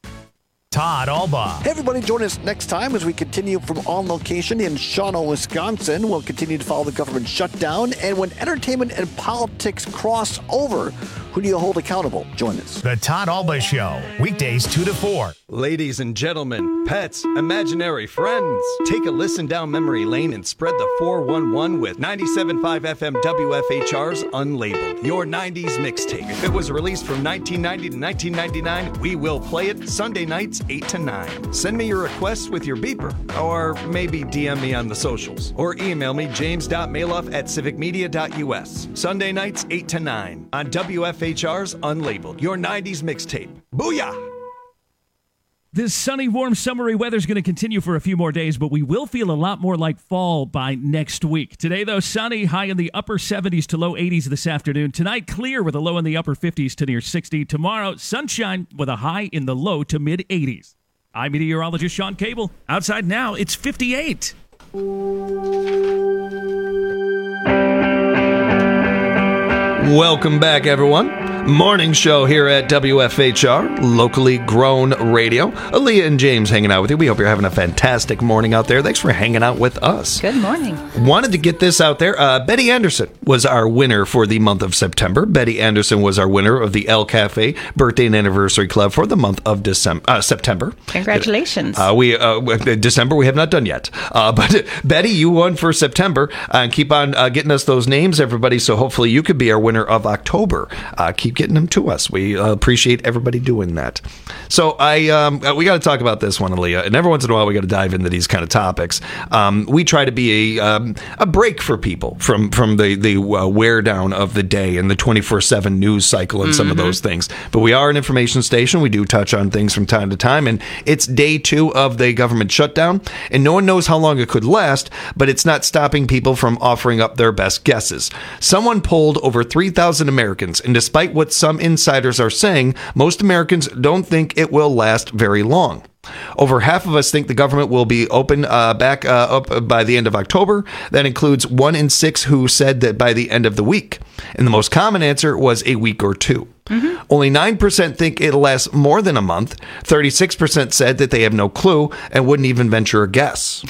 Todd Albaugh. Hey, everybody, join us next time as we continue from on location in Shawano, Wisconsin. We'll continue to follow the government shutdown. And when entertainment and politics cross over, who do you hold accountable? Join us. The Todd Albaugh Show, weekdays two to four. Ladies and gentlemen, pets, imaginary friends, take a listen down memory lane and spread the four one one with ninety-seven point five F M W F H R's Unlabeled, your nineties mixtape. If it was released from nineteen ninety to nineteen ninety-nine, we will play it Sunday nights eight to nine. Send me your requests with your beeper, or maybe D M me on the socials, or email me james.maloff at civicmedia dot U S. Sunday nights eight to nine on W F H R's Unlabeled, your nineties mixtape. Booyah! This sunny, warm, summery weather is going to continue for a few more days, but we will feel a lot more like fall by next week. Today, though, sunny, high in the upper seventies to low eighties this afternoon. Tonight, clear with a low in the upper fifties to near sixty. Tomorrow, sunshine with a high in the low to mid eighties. I'm meteorologist Sean Cable. Outside now, it's fifty-eight. Welcome back, everyone. Morning show here at W F H R, locally grown radio. Aaliyah and James hanging out with you. We hope you're having a fantastic morning out there. Thanks for hanging out with us. Good morning. Wanted to get this out there. Uh, Betty Anderson was our winner for the month of September. Betty Anderson was our winner of the El Cafe Birthday and Anniversary Club for the month of December, uh, September. Congratulations. Uh, we uh, December we have not done yet. Uh, but Betty, you won for September. Uh, keep on uh, getting us those names, everybody. So hopefully you could be our winner of October. Uh, keep getting them to us. We uh, appreciate everybody doing that. So I um, we got to talk about this one, Aaliyah. And every once in a while, we got to dive into these kind of topics. Um, we try to be a um, a break for people from from the the uh, wear down of the day and the twenty-four seven news cycle and mm-hmm. some of those things. But we are an information station. We do touch on things from time to time. And it's day two of the government shutdown. And no one knows how long it could last. But it's not stopping people from offering up their best guesses. Someone polled over three thousand Americans. And despite what what some insiders are saying, most Americans don't think it will last very long. Over half of us think the government will be open uh, back uh, up by the end of October. That includes one in six who said that by the end of the week. And the most common answer was a week or two. Mm-hmm. Only nine percent think it'll last more than a month. thirty-six percent said that they have no clue and wouldn't even venture a guess.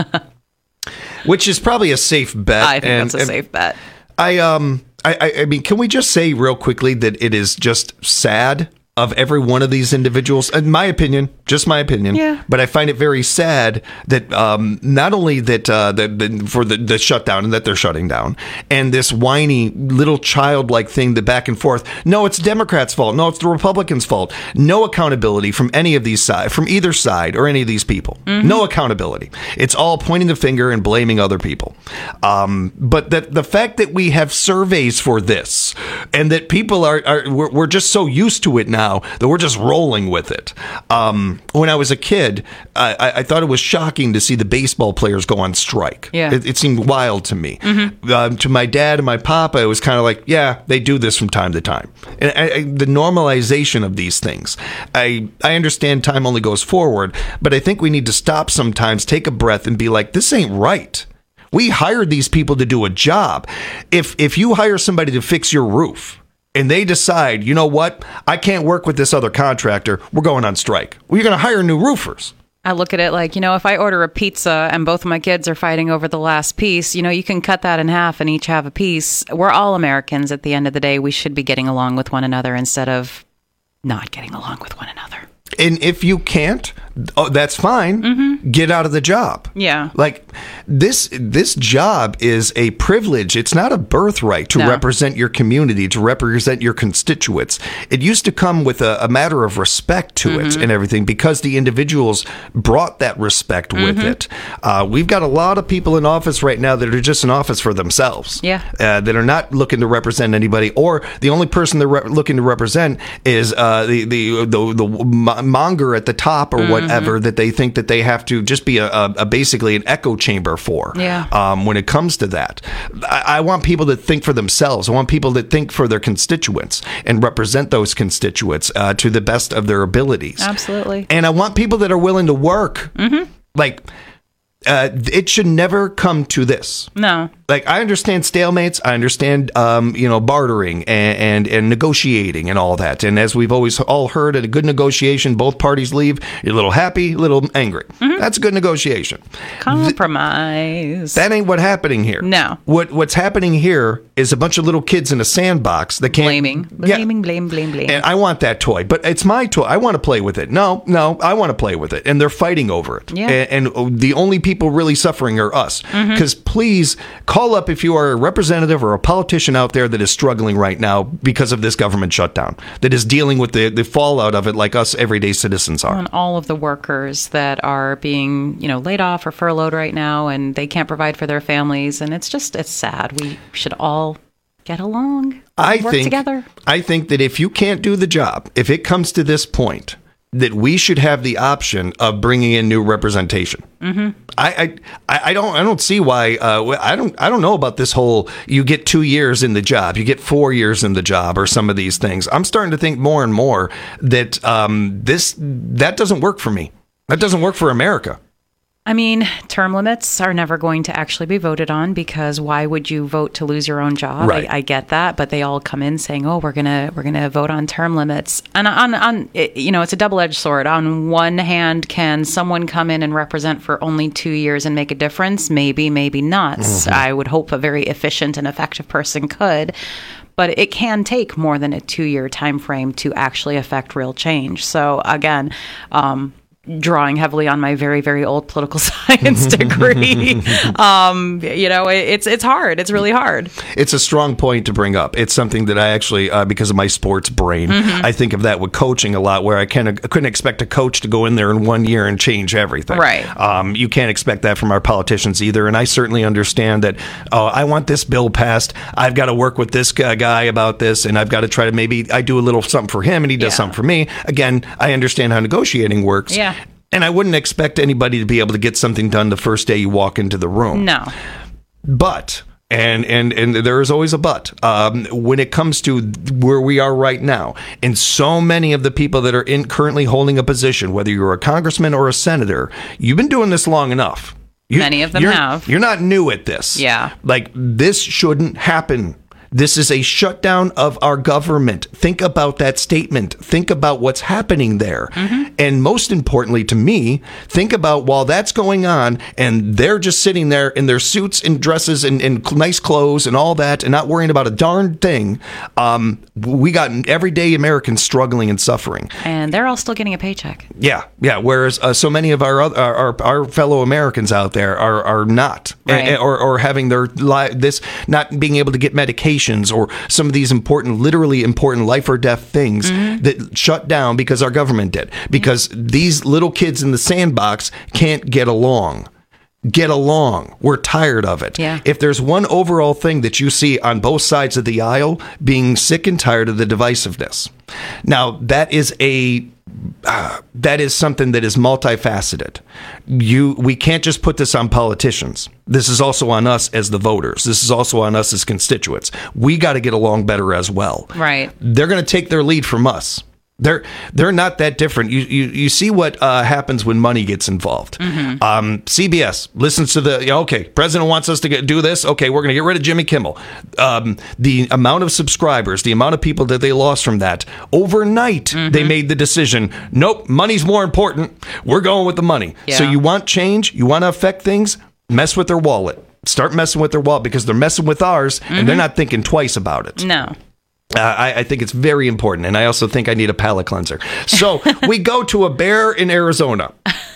Which is probably a safe bet. I think and, that's a safe bet. I um I, I mean, can we just say real quickly that it is just sad of every one of these individuals, in my opinion, just my opinion, yeah. but I find it very sad that um, not only that uh, the, the, for the, the shutdown and that they're shutting down, and this whiny little childlike thing, the back and forth. No, it's Democrats' fault. No, it's the Republicans' fault. No accountability from any of these side, from either side or any of these people. Mm-hmm. No accountability. It's all pointing the finger and blaming other people. Um, but that the fact that we have surveys for this, and that people are, are we're, we're just so used to it now that we're just rolling with it. Um, when I was a kid, I, I thought it was shocking to see the baseball players go on strike. Yeah. It, it seemed wild to me. Mm-hmm. Um, to my dad and my papa, it was kind of like, yeah, they do this from time to time. And I, I, the normalization of these things. I, I understand time only goes forward, but I think we need to stop sometimes, take a breath, and be like, this ain't right. We hired these people to do a job. If if you hire somebody to fix your roof, and they decide, you know what, I can't work with this other contractor, we're going on strike. Well, you're going to hire new roofers. I look at it like, you know, if I order a pizza and both of my kids are fighting over the last piece, you know, you can cut that in half and each have a piece. We're all Americans at the end of the day. We should be getting along with one another instead of not getting along with one another. And if you can't, oh, that's fine. Mm-hmm. Get out of the job. Yeah. Like this this job is a privilege. It's not a birthright to No. represent your community, to represent your constituents. It used to come with a, a matter of respect to it Mm-hmm. and everything because the individuals brought that respect with Mhm. it. Uh, we've got a lot of people in office right now that are just in office for themselves. Yeah. Uh, that are not looking to represent anybody, or the only person they're re- looking to represent is uh, the, the, the, the mo- monger at the top or Mhm. whatever that they think that they have to just be a, a, a basically an echo chamber for. Yeah. Um, when it comes to that, I, I want people to think for themselves. I want people to think for their constituents and represent those constituents uh, to the best of their abilities. Absolutely. And I want people that are willing to work. Mm-hmm. Like, uh, it should never come to this. No. Like, I understand stalemates. I understand, um, you know, bartering and, and, and negotiating and all that. And as we've always all heard, at a good negotiation, both parties leave. You're a little happy, a little angry. Mm-hmm. That's a good negotiation. Compromise. That ain't what's happening here. No. What What's happening here is a bunch of little kids in a sandbox that can't... Blaming. Yeah. Blaming, blame, blame, blame. And I want that toy, but it's my toy. I want to play with it. No, no, I want to play with it. And they're fighting over it. Yeah. And, and the only people really suffering are us. Mhm. Because please call up if you are a representative or a politician out there that is struggling right now because of this government shutdown, that is dealing with the, the fallout of it like us everyday citizens are. On all of the workers that are being, you know, laid off or furloughed right now, and they can't provide for their families, and it's just it's sad. We should all get along, I work think, together. I think that if you can't do the job, if it comes to this point, that we should have the option of bringing in new representation. Mm-hmm. I, I I don't I don't see why uh, I don't I don't know about this whole you get two years in the job, you get four years in the job, or some of these things. I'm starting to think more and more that um, this that doesn't work for me. That doesn't work for America. I mean, term limits are never going to actually be voted on, because why would you vote to lose your own job? Right. I, I get that, but they all come in saying, "Oh, we're gonna we're gonna vote on term limits," and on on it, you know, it's a double-edged sword. On one hand, can someone come in and represent for only two years and make a difference? Maybe, maybe not. Mm-hmm. I would hope a very efficient and effective person could. But it can take more than a two-year time frame to actually affect real change. So again, um, drawing heavily on my very, very old political science degree, um, you know, it, it's it's hard. It's really hard. It's a strong point to bring up. It's something that I actually, uh, because of my sports brain, Mhm. I think of that with coaching a lot, where I, can, I couldn't expect a coach to go in there in one year and change everything. Right. Um, you can't expect that from our politicians either. And I certainly understand that, oh, I want this bill passed. I've got to work with this guy about this, and I've got to try to maybe I do a little something for him and he does Yeah. something for me. Again, I understand how negotiating works. Yeah. And I wouldn't expect anybody to be able to get something done the first day you walk into the room. No. But And, and and there is always a but um, when it comes to where we are right now. And so many of the people that are in currently holding a position, whether you're a congressman or a senator, you've been doing this long enough. You, Many of them you're, have. You're not new at this. Yeah. Like, this shouldn't happen. This is a shutdown of our government. Think about that statement. Think about what's happening there. Mm-hmm. And most importantly to me, think about while that's going on and they're just sitting there in their suits and dresses and, and nice clothes and all that and not worrying about a darn thing, um, we got everyday Americans struggling and suffering. And they're all still getting a paycheck. Yeah, yeah. Whereas uh, so many of our, our our our fellow Americans out there are are not, right. a, or or having their li- this not being able to get medication or some of these important, literally important life or death things mm-hmm. that shut down because our government did. Because mm-hmm. these little kids in the sandbox can't get along. Get along. We're tired of it. Yeah. If there's one overall thing that you see on both sides of the aisle, being sick and tired of the divisiveness. Now, that is a uh, that is something that is multifaceted. You, we can't just put this on politicians. This is also on us as the voters. This is also on us as constituents. We got to get along better as well. Right. They're going to take their lead from us. They're they're not that different. You you, you see what uh, happens when money gets involved. Mm-hmm. Um, C B S listens to the, okay, president wants us to get, do this. Okay, we're going to get rid of Jimmy Kimmel. Um, the amount of subscribers, the amount of people that they lost from that, overnight mm-hmm. they made the decision, nope, money's more important. We're going with the money. Yeah. So you want change? You want to affect things? Mess with their wallet. Start messing with their wallet because they're messing with ours mm-hmm. and they're not thinking twice about it. No. Uh, I, I think it's very important, and I also think I need a palate cleanser. So we go to a bear in Arizona.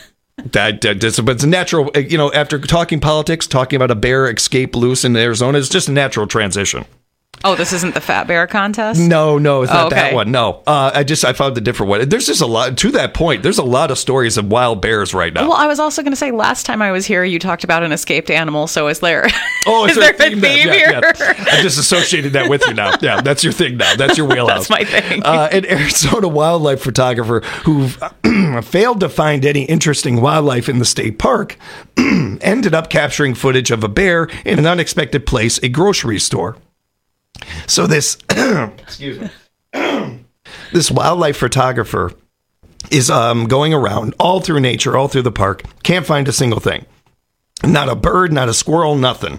That, that that's, but it's a natural, you know, after talking politics, talking about a bear escape loose in Arizona is just a natural transition. Oh, this isn't the Fat Bear contest? No, no, it's not oh, okay. that one. No, uh, I just I found a different one. There's just a lot to that point. There's a lot of stories of wild bears right now. Well, I was also going to say last time I was here, you talked about an escaped animal. So is there? Oh, is, is there, there a theme, theme yeah, here? Yeah. I just associated that with you now. Yeah, that's your thing now. That's your wheelhouse. That's my thing. Uh, an Arizona wildlife photographer who failed to find any interesting wildlife in the state park ended up capturing footage of a bear in an unexpected place, a grocery store. So this, excuse me, this wildlife photographer is um, going around all through nature, all through the park, can't find a single thing. Not a bird, not a squirrel, nothing.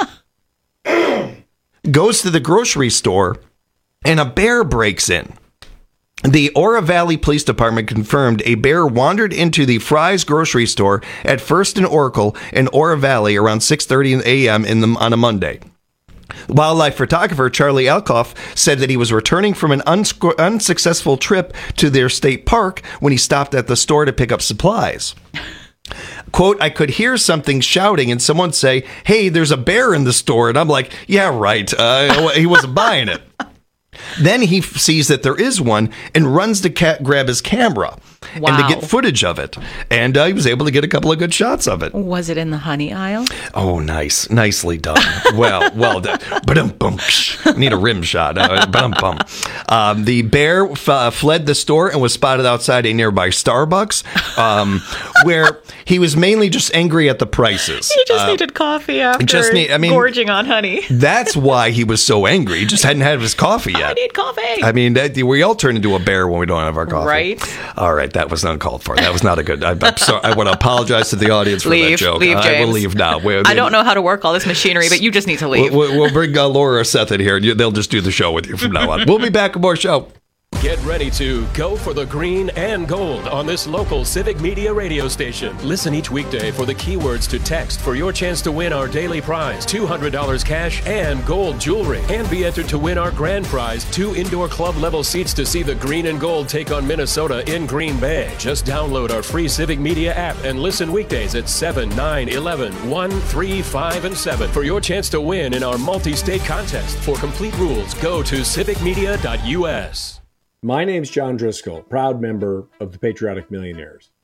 Goes to the grocery store, and a bear breaks in. The Oro Valley Police Department confirmed a bear wandered into the Fry's grocery store at First and Oracle in Oro Valley around six thirty a.m. in the, on a Monday. Wildlife photographer Charlie Elkoff said that he was returning from an unsc- unsuccessful trip to their state park when he stopped at the store to pick up supplies. Quote, I could hear something shouting and someone say, hey, there's a bear in the store. And I'm like, yeah, right. Uh, he wasn't buying it. Then he f- sees that there is one and runs to ca- grab his camera wow. and to get footage of it. And uh, he was able to get a couple of good shots of it. Was it in the honey aisle? Oh, nice. Nicely done. Well, well done. Ba-dum-bum. Need a rim shot. Uh, ba-dum-bum. Um, the bear f- uh, fled the store and was spotted outside a nearby Starbucks, um, where he was mainly just angry at the prices. He just uh, needed coffee after just need, I mean, gorging on honey. That's why he was so angry. He just hadn't had his coffee yet. I need coffee. I mean, that, we all turn into a bear when we don't have our coffee. Right. All right. That was uncalled for. That was not a good. I, I'm sorry. I want to apologize to the audience for leave, that joke. Leave, James. I will leave now. We, I, mean, I don't know how to work all this machinery, but you just need to leave. We'll, we'll bring uh, Laura or Seth in here, and you, they'll just do the show with you from now on. We'll be back with more show. Get ready to go for the green and gold on this local Civic Media radio station. Listen each weekday for the keywords to text for your chance to win our daily prize, two hundred dollars cash and gold jewelry. And be entered to win our grand prize, two indoor club level seats to see the green and gold take on Minnesota in Green Bay. Just download our free Civic Media app and listen weekdays at seven, nine, eleven, one, three, five, and seven for your chance to win in our multi-state contest. For complete rules, go to civic media dot u s. My name's John Driscoll, proud member of the Patriotic Millionaires.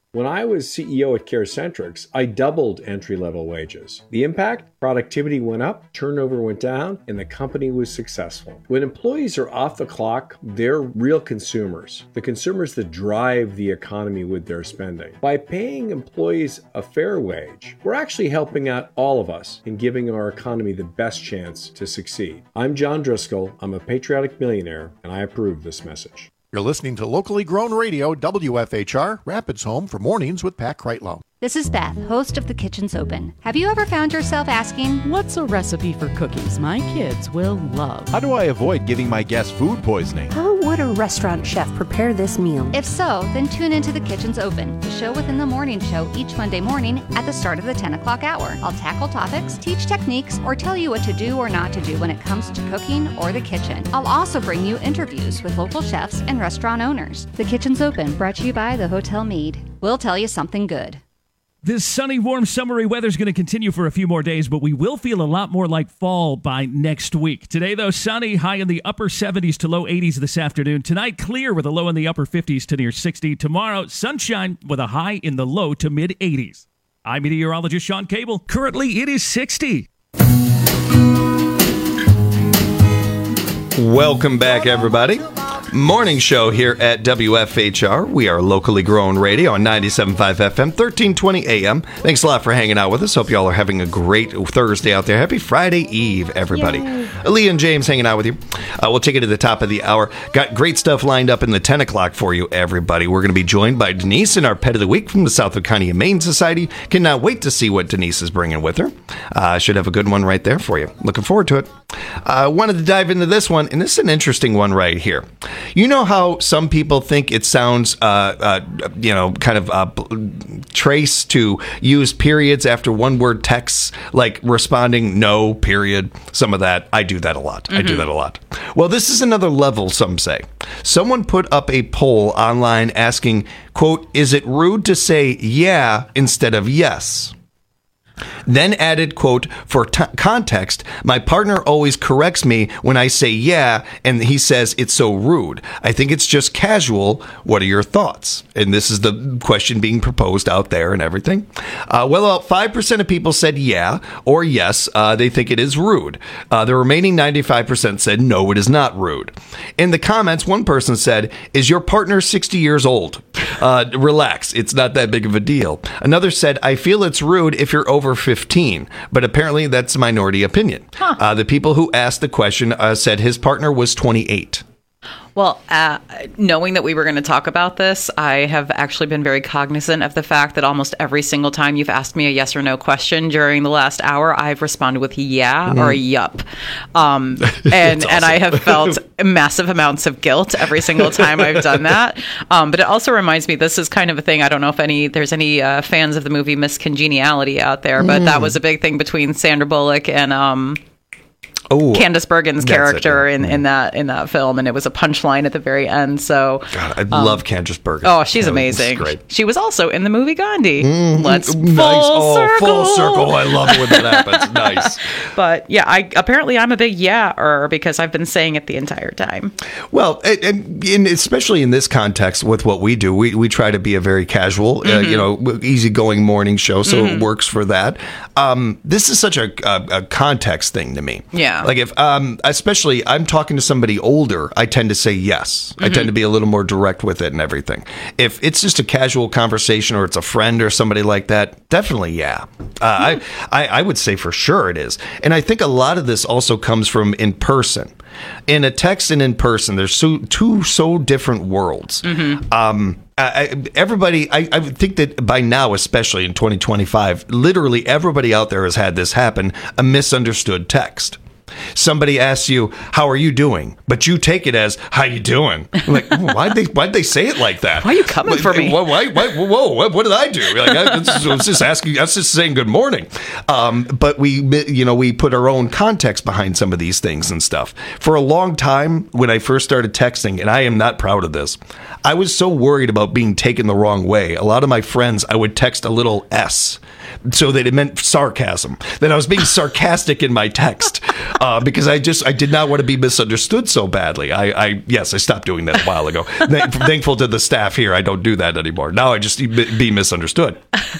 When I was C E O at CareCentrix, I doubled entry-level wages. The impact? Productivity went up, turnover went down, and the company was successful. When employees are off the clock, they're real consumers, the consumers that drive the economy with their spending. By paying employees a fair wage, we're actually helping out all of us in giving our economy the best chance to succeed. I'm John Driscoll, I'm a patriotic millionaire, and I approve this message. You're listening to locally grown radio, W F H R, Rapids Home for Mornings with Pat Kreitlow. This is Beth, host of The Kitchen's Open. Have you ever found yourself asking, what's a recipe for cookies my kids will love? How do I avoid giving my guests food poisoning? How would a restaurant chef prepare this meal? If so, then tune into The Kitchen's Open, the show within the morning show each Monday morning at the start of the ten o'clock hour. I'll tackle topics, teach techniques, or tell you what to do or not to do when it comes to cooking or the kitchen. I'll also bring you interviews with local chefs and restaurant owners. The Kitchen's Open, brought to you by the Hotel Mead. We'll tell you something good. This sunny, warm, summery weather is going to continue for a few more days, but we will feel a lot more like fall by next week. Today, though, sunny, high in the upper seventies to low eighties this afternoon. Tonight, clear with a low in the upper fifties to near sixty. Tomorrow, sunshine with a high in the low to mid eighties. I'm meteorologist Sean Cable. Currently, it is sixty. Welcome back, everybody. Morning show here at W F H R. We are locally grown radio on ninety-seven point five F M, thirteen twenty A M. Thanks a lot for hanging out with us. Hope you all are having a great Thursday out there. Happy Friday Eve, everybody. Lee and James hanging out with you. Uh, we'll take it to the top of the hour. Got great stuff lined up in the ten o'clock for you, everybody. We're going to be joined by Denise in our Pet of the Week from the Southwood County Humane Society. Cannot wait to see what Denise is bringing with her. Uh, should have a good one right there for you. Looking forward to it. I uh, wanted to dive into this one, and this is an interesting one right here. You know how some people think it sounds, uh, uh, you know, kind of uh, trace to use periods after one-word texts, like responding no, period, some of that. I do that a lot. Mm-hmm. I do that a lot. Well, this is another level, some say. Someone put up a poll online asking, quote, is it rude to say yeah instead of yes? Then added, quote, for t- context, my partner always corrects me when I say yeah, and he says it's so rude. I think it's just casual. What are your thoughts? And this is the question being proposed out there and everything. Uh, well, about five percent of people said yeah or yes, uh, they think it is rude. Uh, the remaining ninety-five percent said no, it is not rude. In the comments, one person said, is your partner sixty years old? Uh, relax, it's not that big of a deal. Another said, I feel it's rude if you're over fifteen, but apparently that's a minority opinion. Huh. Uh, the people who asked the question uh, said his partner was twenty-eight. Well, uh, knowing that we were going to talk about this, I have actually been very cognizant of the fact that almost every single time you've asked me a yes or no question during the last hour, I've responded with yeah mm. or yup. Um, and awesome. And I have felt massive amounts of guilt every single time I've done that. Um, but it also reminds me, this is kind of a thing. I don't know if any there's any uh, fans of the movie Miss Congeniality out there, but mm. that was a big thing between Sandra Bullock and... Um, Oh, Candice Bergen's character it, yeah. in, in that in that film, and it was a punchline at the very end. So, God, I um, love Candice Bergen. Oh, she's yeah, amazing. Great. She was also in the movie Gandhi. Mm-hmm. Let's full nice. oh, circle. Full circle. I love it when that happens. Nice. But yeah, I apparently I'm a big yeah-er because I've been saying it the entire time. Well, and, and especially in this context with what we do, we, we try to be a very casual, mm-hmm. uh, you know, easygoing morning show, so mm-hmm. it works for that. Um, this is such a, a, a context thing to me. Yeah. Like if um. Especially, I'm talking to somebody older, I tend to say yes. Mm-hmm. I tend to be a little more direct with it and everything. If it's just a casual conversation or it's a friend or somebody like that, definitely yeah. Uh, mm-hmm. I, I, I would say for sure it is. And I think a lot of this also comes from in person. In a text and in person, there's so, two so different worlds. Mm-hmm. Um, I, everybody, I, I think that by now, especially in twenty twenty-five, literally everybody out there has had this happen, a misunderstood text. Somebody asks you, how are you doing? But you take it as, how you doing? I'm like, oh, why'd they why'd they say it like that? Why are you coming for me? Why, why, why, whoa, what, what did I do? Like, I, I was just asking, I was just saying good morning. Um, but we, you know, we put our own context behind some of these things and stuff. For a long time, when I first started texting, and I am not proud of this, I was so worried about being taken the wrong way. A lot of my friends, I would text a little S, so that it meant sarcasm, that I was being sarcastic in my text. uh, because I just I did not want to be misunderstood so badly. I, I yes, I stopped doing that a while ago. Thankful to the staff here, I don't do that anymore. Now I just be misunderstood.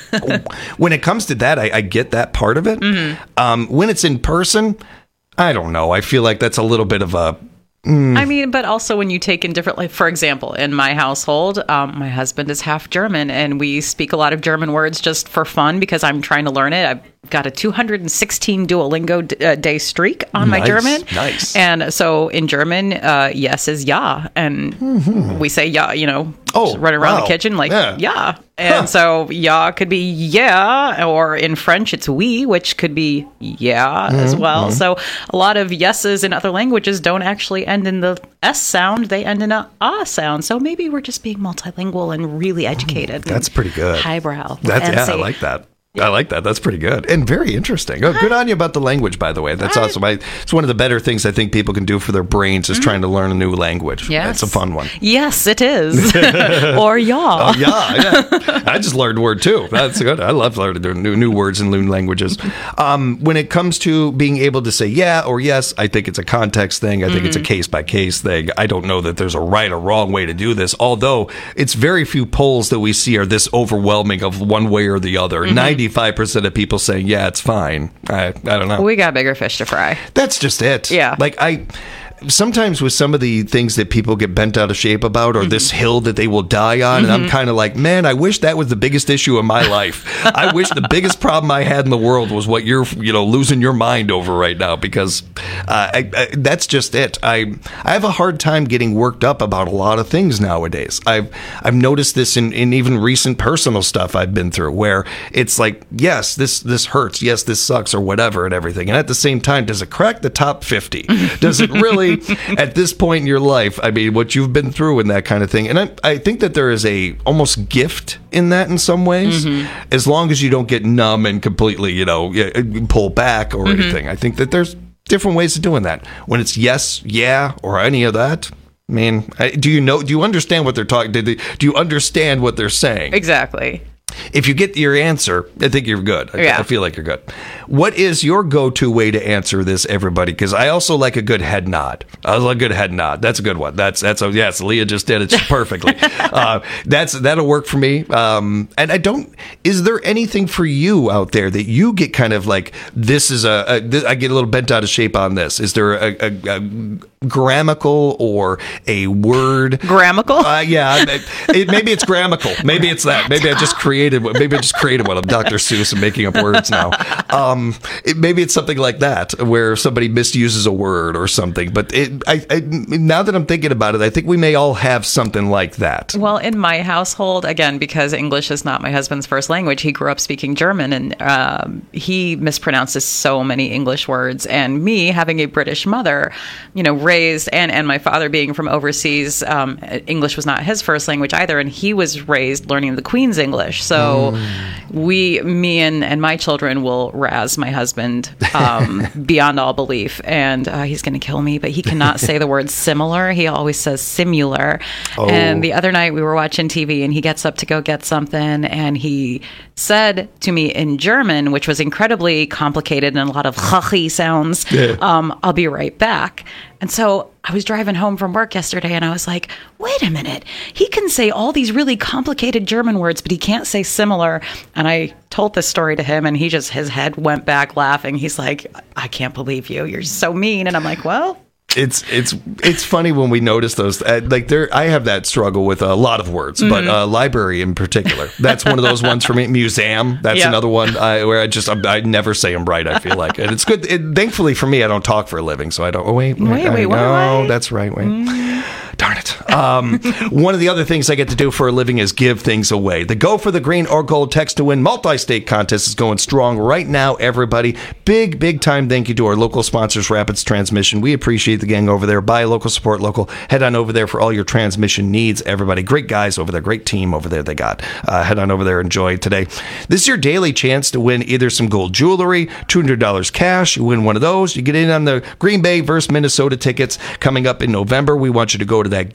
When it comes to that, I, I get that part of it. Mm-hmm. Um, when it's in person, I don't know. I feel like that's a little bit of a. Mm. I mean, but also when you take in different, like, for example, in my household, um, my husband is half German, and we speak a lot of German words just for fun because I'm trying to learn it. I've got a two hundred sixteen Duolingo d- uh, day streak on nice, my German. Nice. And so in German, uh, yes is ja. And mm-hmm. we say ja, you know, oh, running around wow. the kitchen like yeah. ja. And huh. so ja could be yeah, or in French it's oui, which could be yeah mm-hmm. as well. Mm-hmm. So a lot of yeses in other languages don't actually end in the S sound, they end in a ah sound. So maybe we're just being multilingual and really educated. That's pretty good. Highbrow. That's yeah, I like that. Yeah. I like that. That's pretty good and very interesting. Oh, good on you about the language, by the way. That's I, awesome. I, it's one of the better things I think people can do for their brains is mm-hmm. trying to learn a new language. Yes. That's a fun one. Yes, it is. Or y'all. Oh, yeah, yeah. I just learned a word too. That's good. I love learning new new words and new languages. Um, when it comes to being able to say yeah or yes, I think it's a context thing. I think mm-hmm. it's a case by case thing. I don't know that there's a right or wrong way to do this, although it's very few polls that we see are this overwhelming of one way or the other. Mm-hmm. ninety-five percent of people saying, yeah, it's fine. I, I don't know. We got bigger fish to fry. That's just it. Yeah. Like, I... Sometimes with some of the things that people get bent out of shape about or mm-hmm. this hill that they will die on, mm-hmm. and I'm kind of like, man, I wish that was the biggest issue of my life. I wish the biggest problem I had in the world was what you're, you know, losing your mind over right now, because uh, I, I, that's just it. I I have a hard time getting worked up about a lot of things nowadays. I've I've noticed this in, in even recent personal stuff I've been through, where it's like, yes, this this hurts, yes, this sucks, or whatever, and everything. And at the same time, does it crack the top fifty? Does it really? At this point in your life, I mean, what you've been through and that kind of thing. And I, I think that there is a almost gift in that in some ways, mm-hmm. as long as you don't get numb and completely, you know, pull back or mm-hmm. anything. I think that there's different ways of doing that. When it's yes, yeah, or any of that. I mean, do you know, do you understand what they're talking? Do, they, do you understand what they're saying? Exactly. If you get your answer, I think you're good. I, yeah. I feel like you're good. What is your go-to way to answer this, everybody? Because I also like a good head nod. I like a good head nod. That's a good one. That's that's a, yes. Leah just did it perfectly. uh, that's that'll work for me. Um, and I don't. Is there anything for you out there that you get kind of like this is a, a this, I get a little bent out of shape on this? Is there a, a, a grammatical or a word? Grammatical? Uh, yeah. It, it, maybe it's grammatical. Maybe it's that. Maybe I just created. Maybe I just created one. I'm Doctor Seuss and making up words now. Um, it, maybe it's something like that, where somebody misuses a word or something. But it, I, I, now that I'm thinking about it, I think we may all have something like that. Well, in my household, again, because English is not my husband's first language, he grew up speaking German, and um, he mispronounces so many English words. And me, having a British mother, you know, raised, and, and my father being from overseas, um, English was not his first language either, and he was raised learning the Queen's English. So mm. we, me and, and my children will razz my husband um, beyond all belief. And uh, he's going to kill me, but he cannot say the word similar. He always says simular. Oh. And the other night we were watching T V and he gets up to go get something. And he said to me in German, which was incredibly complicated and a lot of chachi sounds, yeah. um, I'll be right back. And so I was driving home from work yesterday and I was like, wait a minute, he can say all these really complicated German words, but he can't say similar. And I told this story to him and he just, his head went back laughing. He's like, I can't believe you. You're so mean. And I'm like, well, It's it's it's funny when we notice those. Uh, like there, I have that struggle with a lot of words, mm-hmm. but uh, library in particular. That's one of those ones for me. Museum. That's yep. another one I, where I just I, I never say them right. I feel like, and it's good. It, thankfully for me, I don't talk for a living, so I don't. Oh wait, wait, wait, wait. what? No, that's right. Wait. Mm. Darn it. Um, one of the other things I get to do for a living is give things away. The Go for the Green or Gold Text to Win multi-state contest is going strong right now, everybody. Big, big time thank you to our local sponsors, Rapids Transmission. We appreciate the gang over there. Buy local, support local. Head on over there for all your transmission needs, everybody. Great guys over there. Great team over there they got. Uh, head on over there. Enjoy today. This is your daily chance to win either some gold jewelry, two hundred dollars cash. You win one of those. You get in on the Green Bay versus Minnesota tickets coming up in November. We want you to go to that game.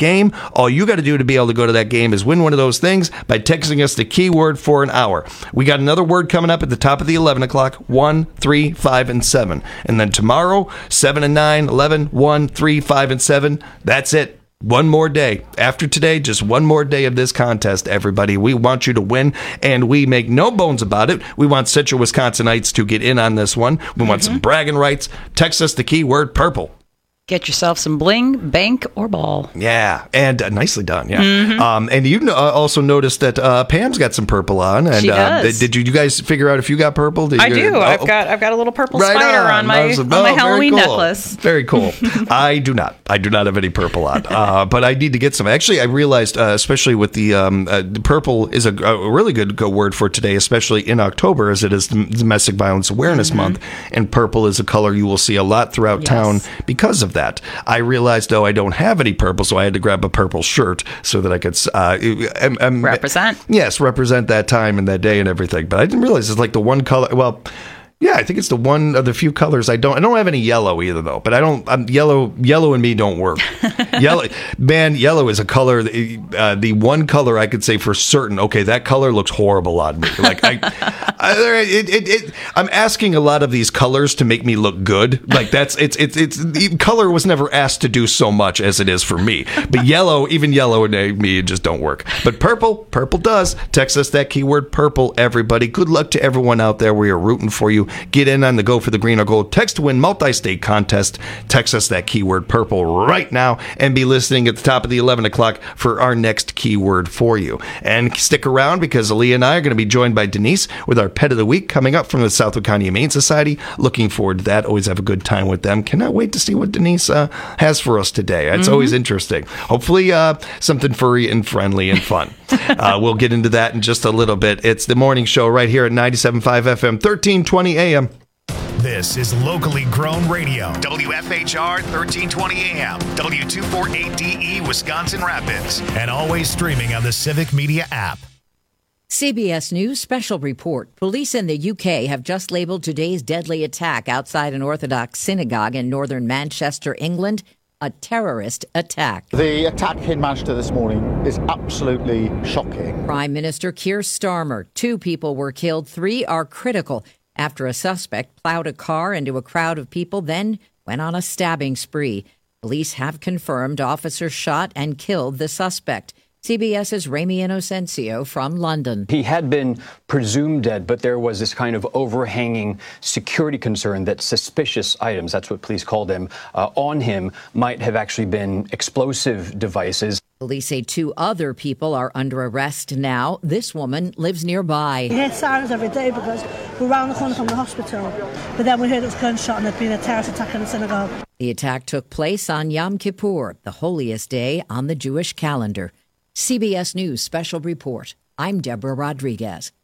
game. All you got to do to be able to go to that game is win one of those things by texting us the keyword for an hour. We got another word coming up at the top of the eleven o'clock, one, three, five, and seven. And then tomorrow, seven and nine, eleven, one, three, five, and seven. That's it. One more day. After today, just one more day of this contest, everybody. We want you to win, and we make no bones about it. We want Central Wisconsinites to get in on this one. We mm-hmm. want some bragging rights. Text us the keyword purple. Get yourself some bling, bank, or ball. Yeah, and uh, nicely done. Yeah, mm-hmm. um, and you uh, also noticed that uh, Pam's got some purple on. And she does. Uh, did you, you guys figure out if you got purple? Did I you, do. Oh, I've got I've got a little purple right spider on, on my was, on oh, my Halloween cool. necklace. Very cool. I do not. I do not have any purple on, uh, but I need to get some. Actually, I realized, uh, especially with the, um, uh, the purple is a, a really good go word for today, especially in October, as it is Domestic Violence Awareness mm-hmm. Month, and purple is a color you will see a lot throughout yes. town because of that. I realized, though, I don't have any purple, so I had to grab a purple shirt so that I could uh, um, um, represent. Yes, represent that time and that day and everything. But I didn't realize it's like the one color. Well, yeah, I think it's the one of the few colors I don't. I don't have any yellow either, though. But I don't. I'm, yellow, yellow, and me don't work. Yellow, man, yellow is a color. Uh, the one color I could say for certain. Okay, that color looks horrible on me. Like I, I it, it, it, I'm asking a lot of these colors to make me look good. Like that's it's it's it's the color was never asked to do so much as it is for me. But yellow, even yellow and me just don't work. But purple, purple does. Text us that keyword purple, everybody. Good luck to everyone out there. We are rooting for you. Get in on the Go for the Green or Gold text to win multi-state contest. Text us that keyword purple right now and be listening at the top of the eleven o'clock for our next keyword for you. And stick around because Aaliyah and I are going to be joined by Denise with our Pet of the Week coming up from the Southwood County Humane Society. Looking forward to that. Always have a good time with them. Cannot wait to see what Denise uh, has for us today. It's mm-hmm. always interesting. Hopefully uh, something furry and friendly and fun. uh, we'll get into that in just a little bit. It's the morning show right here at ninety-seven point five F M, thirteen twenty A M. This is locally grown radio. W F H R thirteen twenty A M, W two forty-eight D E, Wisconsin Rapids. And always streaming on the Civic Media app. C B S News special report. Police in the U K have just labeled today's deadly attack outside an Orthodox synagogue in northern Manchester, England, a terrorist attack. The attack in Manchester this morning is absolutely shocking. Prime Minister Keir Starmer. Two people were killed. Three are critical after a suspect plowed a car into a crowd of people, then went on a stabbing spree. Police have confirmed officers shot and killed the suspect. CBS's Ramy Inocencio from London. He had been presumed dead, but there was this kind of overhanging security concern that suspicious items, that's what police called them, uh, on him might have actually been explosive devices. Police say two other people are under arrest now. This woman lives nearby. We hear sirens every day because we're around the corner from the hospital. But then we heard it was gunshot and there'd been a terrorist attack in the synagogue. The attack took place on Yom Kippur, the holiest day on the Jewish calendar. C B S News special report. I'm Deborah Rodriguez.